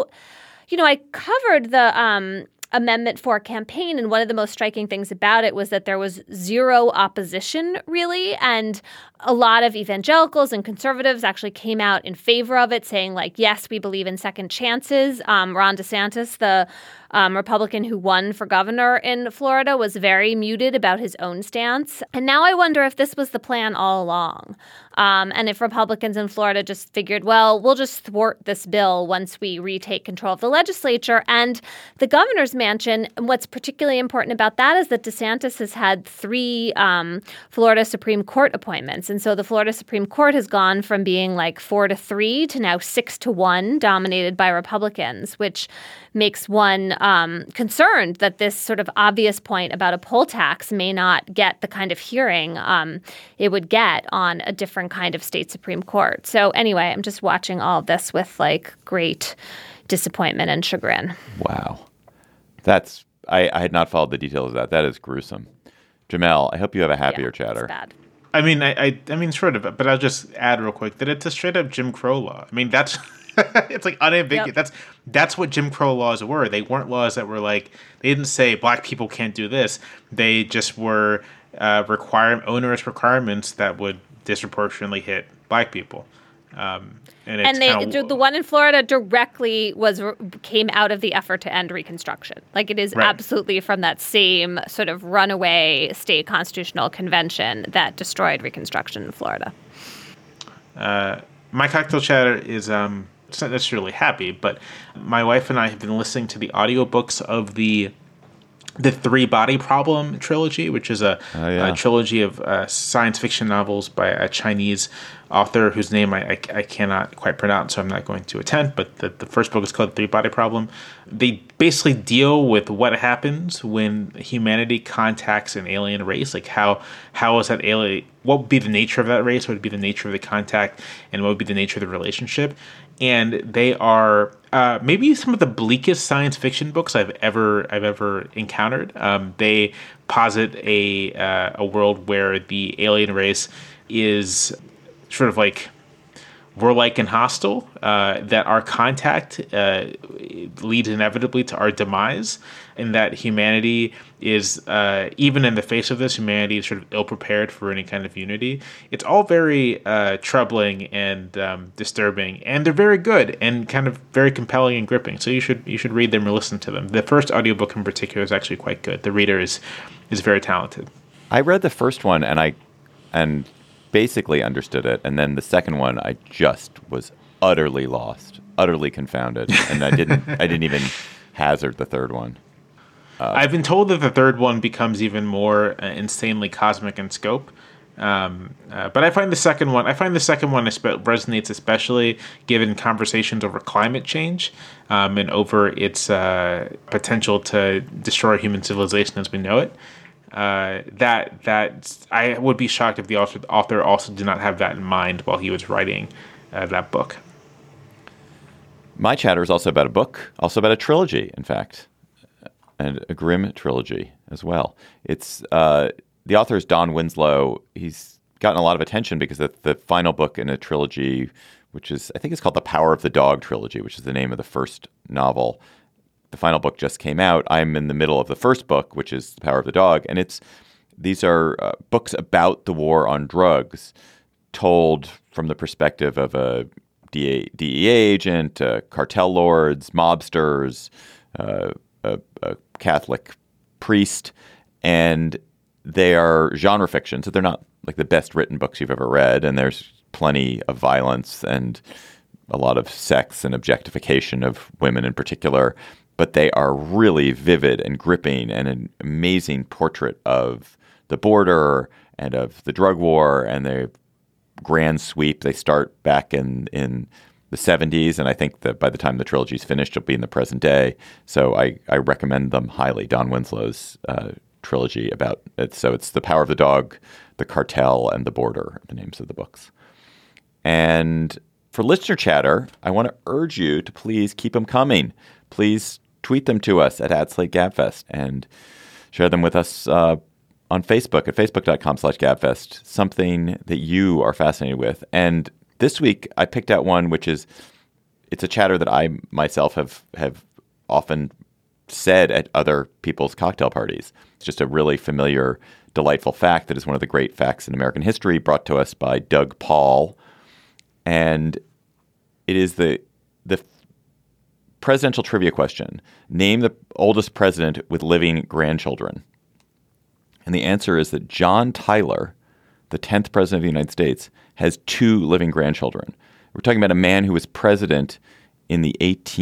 I covered the Amendment 4 campaign, and one of the most striking things about it was that there was zero opposition, really, and a lot of evangelicals and conservatives actually came out in favor of it, saying, like, yes, we believe in second chances. Ron DeSantis, the Republican who won for governor in Florida, was very muted about his own stance. And now I wonder if this was the plan all along. And if Republicans in Florida just figured, well, we'll just thwart this bill once we retake control of the legislature. And the governor's mansion, what's particularly important about that is that DeSantis has had 3 Florida Supreme Court appointments. And so the Florida Supreme Court has gone from being like 4-3 to now 6-1, dominated by Republicans, which makes one concerned that this sort of obvious point about a poll tax may not get the kind of hearing it would get on a different kind of state Supreme Court. So anyway, I'm just watching all of this with like great disappointment and chagrin. Wow. I had not followed the details of that. That is gruesome. Jamelle, I hope you have a happier chatter. It's bad. I mean, sort of, but I'll just add real quick that it's a straight up Jim Crow law. I mean, that's it's like unambiguous. Yep. That's what Jim Crow laws were. They weren't laws that were like, they didn't say black people can't do this. They just were onerous requirements that would disproportionately hit black people. The one in Florida directly came out of the effort to end Reconstruction. Like it is absolutely from that same sort of runaway state constitutional convention that destroyed Reconstruction in Florida. My cocktail chatter is it's not necessarily happy, but my wife and I have been listening to the audiobooks of the 3 Body Problem trilogy, which is a trilogy of science fiction novels by a Chinese author whose name I cannot quite pronounce, so I'm not going to attempt, but the first book is called 3 Body Problem. They basically deal with what happens when humanity contacts an alien race, like how is that alien, what would be the nature of that race, what would be the nature of the contact, and what would be the nature of the relationship. And they are maybe some of the bleakest science fiction books I've ever encountered. They posit a world where the alien race is sort of like warlike and hostile, that our contact leads inevitably to our demise, and that humanity is, even in the face of this, humanity is sort of ill-prepared for any kind of unity. It's all very troubling and disturbing, and they're very good and kind of very compelling and gripping. So you should read them or listen to them. The first audiobook in particular is actually quite good. The reader is very talented. I read the first one and basically understood it, and then the second one I just was utterly lost, utterly confounded, and I didn't even hazard the third one. I've been told that the third one becomes even more insanely cosmic in scope, but I find the second one resonates especially given conversations over climate change and over its potential to destroy human civilization as we know it. That I would be shocked if the author also did not have that in mind while he was writing that book. My chatter is also about a book, also about a trilogy, in fact, and a grim trilogy as well. It's the author is Don Winslow. He's gotten a lot of attention because the final book in a trilogy which is, I think it's called The Power of the Dog trilogy, which is the name of the first novel. The final book just came out. I'm in the middle of the first book, which is The Power of the Dog. And these are books about the war on drugs told from the perspective of a DEA agent, cartel lords, mobsters, a Catholic priest. And they are genre fiction. So they're not like the best written books you've ever read. And there's plenty of violence and a lot of sex and objectification of women in particular. But they are really vivid and gripping and an amazing portrait of the border and of the drug war and the grand sweep. They start back in the 70s, and I think that by the time the trilogy is finished, it'll be in the present day. So I recommend them highly. Don Winslow's trilogy about it. So it's The Power of the Dog, The Cartel, and The Border, the names of the books. And for listener chatter, I want to urge you to please keep them coming. Please tweet them to us at @SlateGabFest and share them with us on Facebook at facebook.com/GabFest, something that you are fascinated with. And this week I picked out one it's a chatter that I myself have often said at other people's cocktail parties. It's just a really familiar, delightful fact that is one of the great facts in American history, brought to us by Doug Paul. And it is the presidential trivia question. Name the oldest president with living grandchildren. And the answer is that John Tyler, the 10th president of the United States, has 2 living grandchildren. We're talking about a man who was president in the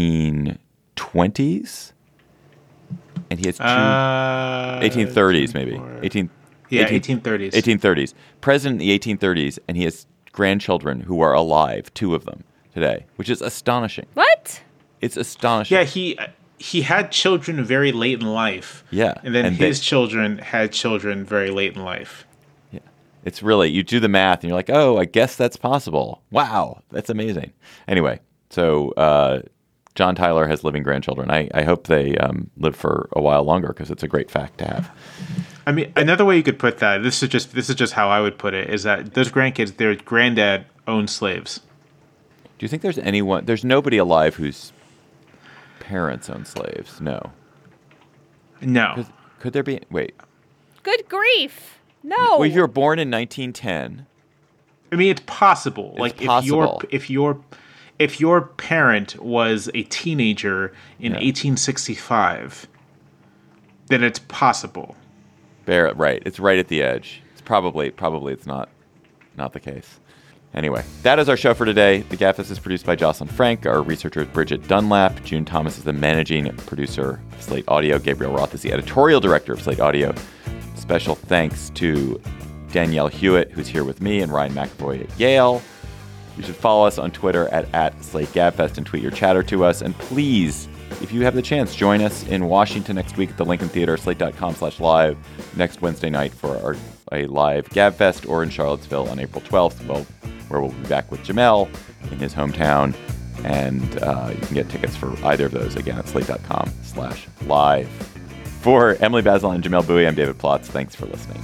1820s. And he has 1830s, maybe. 1830s. 1830s. President in the 1830s, and he has grandchildren who are alive, 2 of them today, which is astonishing. What? It's astonishing. Yeah, he had children very late in life. Yeah. And then his children had children very late in life. Yeah. It's really, you do the math and you're like, oh, I guess that's possible. Wow, that's amazing. Anyway, so John Tyler has living grandchildren. I hope they live for a while longer because it's a great fact to have. I mean, another way you could put that, this is just how I would put it, is that those grandkids, their granddad owned slaves. Do you think there's nobody alive whose parents own slaves? No. No. Could there be? Wait. Good grief. No. Well, if you were born in 1910. I mean, it's possible. It's possible. If your parent was a teenager in 1865, then it's possible. Right. It's right at the edge. It's probably it's not the case. Anyway, that is our show for today. The Gabfest is produced by Jocelyn Frank. Our researcher is Bridget Dunlap. June Thomas is the managing producer of Slate Audio. Gabriel Roth is the editorial director of Slate Audio. Special thanks to Danielle Hewitt, who's here with me, and Ryan McAvoy at Yale. You should follow us on Twitter at @SlateGabFest and tweet your chatter to us. And please, if you have the chance, join us in Washington next week at the Lincoln Theater, slate.com/live, next Wednesday night for a live Gabfest, or in Charlottesville on April 12th, where we'll be back with Jamel in his hometown. And you can get tickets for either of those, again, at slate.com/live. For Emily Bazelon and Jamel Bowie, I'm David Plotz. Thanks for listening.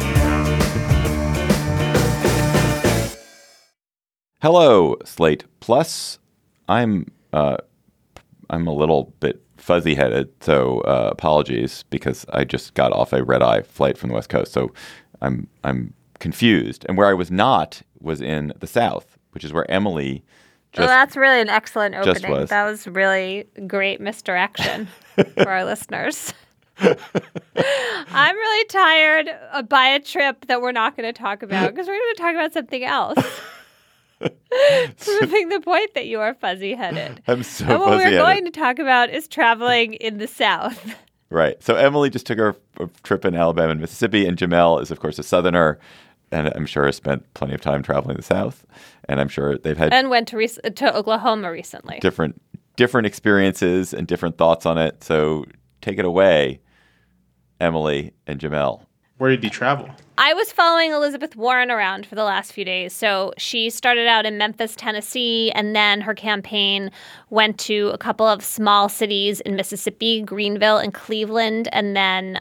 Hello, Slate Plus. I'm a little bit fuzzy-headed, so apologies, because I just got off a red-eye flight from the West Coast, so I'm confused. And where I was not was in the South, which is where Emily just well, that's really an excellent opening. was. That was really great misdirection for our listeners. I'm really tired by a trip that we're not going to talk about because we're going to talk about something else. Proving the point that you are fuzzy-headed. I'm so and what fuzzy-headed. we're going to talk about is traveling in the South. Right. So Emily just took her trip in Alabama and Mississippi, and Jamel is, of course, a Southerner, and I'm sure has spent plenty of time traveling the South. And I'm sure they've had and went to Oklahoma recently. Different experiences and different thoughts on it. So take it away, Emily and Jamel. Where did you travel? I was following Elizabeth Warren around for the last few days. So she started out in Memphis, Tennessee, and then her campaign went to a couple of small cities in Mississippi, Greenville and Cleveland, and then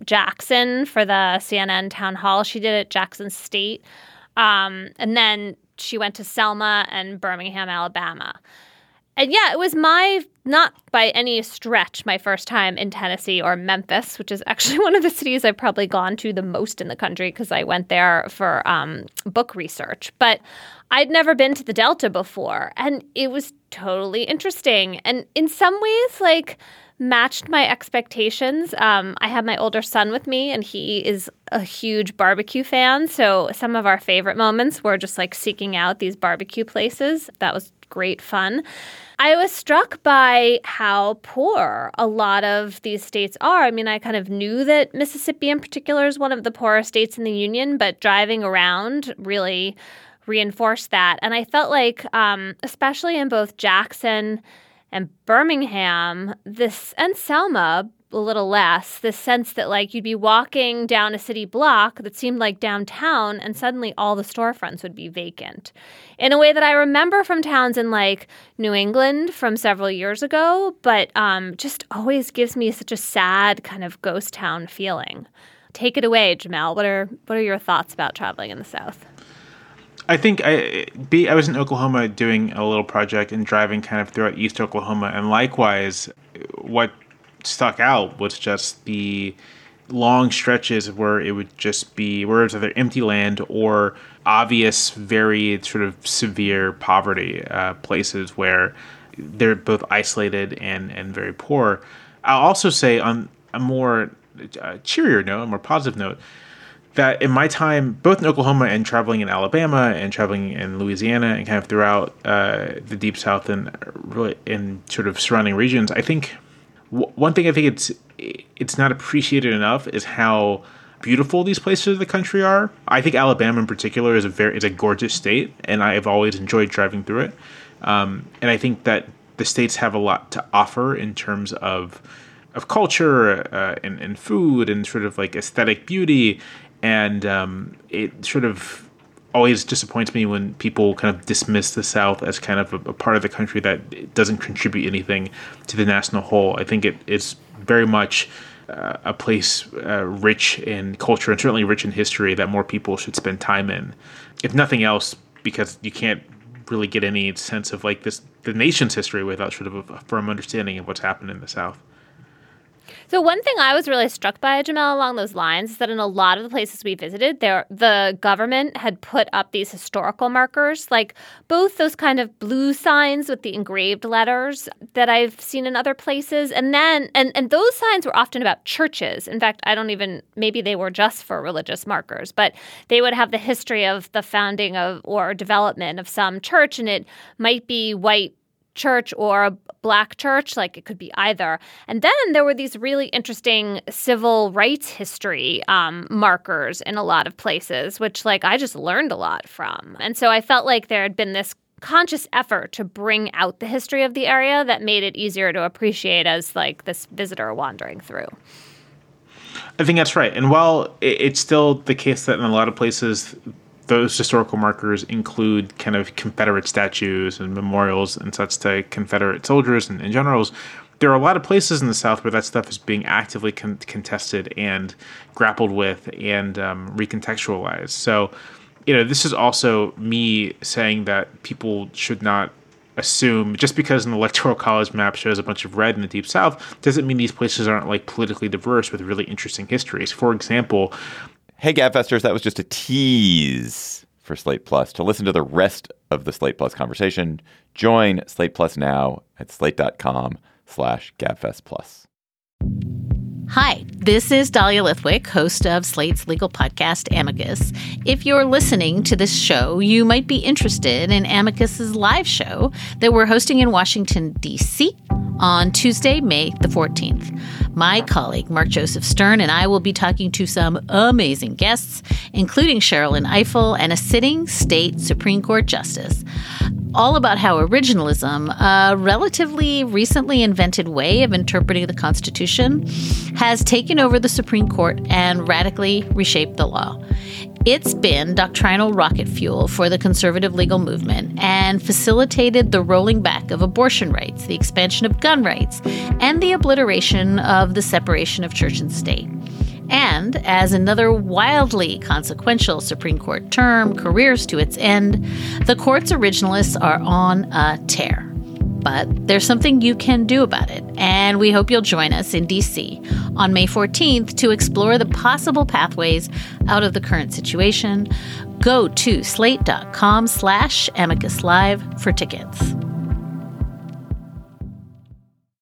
Jackson for the CNN town hall she did at Jackson State. And then she went to Selma and Birmingham, Alabama. And yeah, it was not by any stretch my first time in Tennessee or Memphis, which is actually one of the cities I've probably gone to the most in the country because I went there for book research. But I'd never been to the Delta before, and it was totally interesting. And in some ways, like, matched my expectations. I had my older son with me, and he is a huge barbecue fan. So some of our favorite moments were just like seeking out these barbecue places. That was great fun. I was struck by how poor a lot of these states are. I mean, I kind of knew that Mississippi in particular is one of the poorest states in the union, but driving around really reinforced that. And I felt like, especially in both Jackson and Birmingham, and Selma, a little less, this sense that like you'd be walking down a city block that seemed like downtown and suddenly all the storefronts would be vacant in a way that I remember from towns in like New England from several years ago, but just always gives me such a sad kind of ghost town feeling. Take it away, Jamel. What are your thoughts about traveling in the South? I think I was in Oklahoma doing a little project and driving kind of throughout East Oklahoma, and likewise, what stuck out was just the long stretches where it would just be where it was either empty land or obvious, very sort of severe poverty places where they're both isolated and very poor. I'll also say on a more cheerier note, a more positive note, that in my time, both in Oklahoma and traveling in Alabama and traveling in Louisiana and kind of throughout the Deep South and really in sort of surrounding regions, I think one thing I think it's not appreciated enough is how beautiful these places of the country are. I think Alabama in particular is a gorgeous state, and I have always enjoyed driving through it. And I think that the states have a lot to offer in terms of culture and food and sort of like aesthetic beauty. And it sort of always disappoints me when people kind of dismiss the South as kind of a part of the country that doesn't contribute anything to the national whole. I think it is very much a place rich in culture and certainly rich in history that more people should spend time in. If nothing else, because you can't really get any sense of like the nation's history without sort of a firm understanding of what's happened in the South. So one thing I was really struck by, Jamel, along those lines is that in a lot of the places we visited, the government had put up these historical markers, like both those kind of blue signs with the engraved letters that I've seen in other places. And then and those signs were often about churches. In fact, maybe they were just for religious markers, but they would have the history of the founding of or development of some church, and it might be white church or a black church, like it could be either. And then there were these really interesting civil rights history markers in a lot of places, which like I just learned a lot from. And so I felt like there had been this conscious effort to bring out the history of the area that made it easier to appreciate as like this visitor wandering through. I think that's right. And while it's still the case that in a lot of places those historical markers include kind of Confederate statues and memorials and such to Confederate soldiers and generals, there are a lot of places in the South where that stuff is being actively contested and grappled with and recontextualized. So, this is also me saying that people should not assume just because an electoral college map shows a bunch of red in the Deep South doesn't mean these places aren't like politically diverse with really interesting histories. For example, hey, Gabfesters, that was just a tease for Slate Plus. To listen to the rest of the Slate Plus conversation, join Slate Plus now at slate.com/GabfestPlus. Hi, this is Dahlia Lithwick, host of Slate's legal podcast, Amicus. If you're listening to this show, you might be interested in Amicus's live show that we're hosting in Washington, D.C. on Tuesday, May the 14th. My colleague, Mark Joseph Stern, and I will be talking to some amazing guests, including Sherrilyn Ifill and a sitting state Supreme Court justice, all about how originalism, a relatively recently invented way of interpreting the Constitution, has taken over the Supreme Court and radically reshaped the law. It's been doctrinal rocket fuel for the conservative legal movement and facilitated the rolling back of abortion rights, the expansion of gun rights, and the obliteration of the separation of church and state. And as another wildly consequential Supreme Court term careers to its end, the court's originalists are on a tear. But there's something you can do about it, and we hope you'll join us in D.C. on May 14th to explore the possible pathways out of the current situation. Go to slate.com/amicuslive for tickets.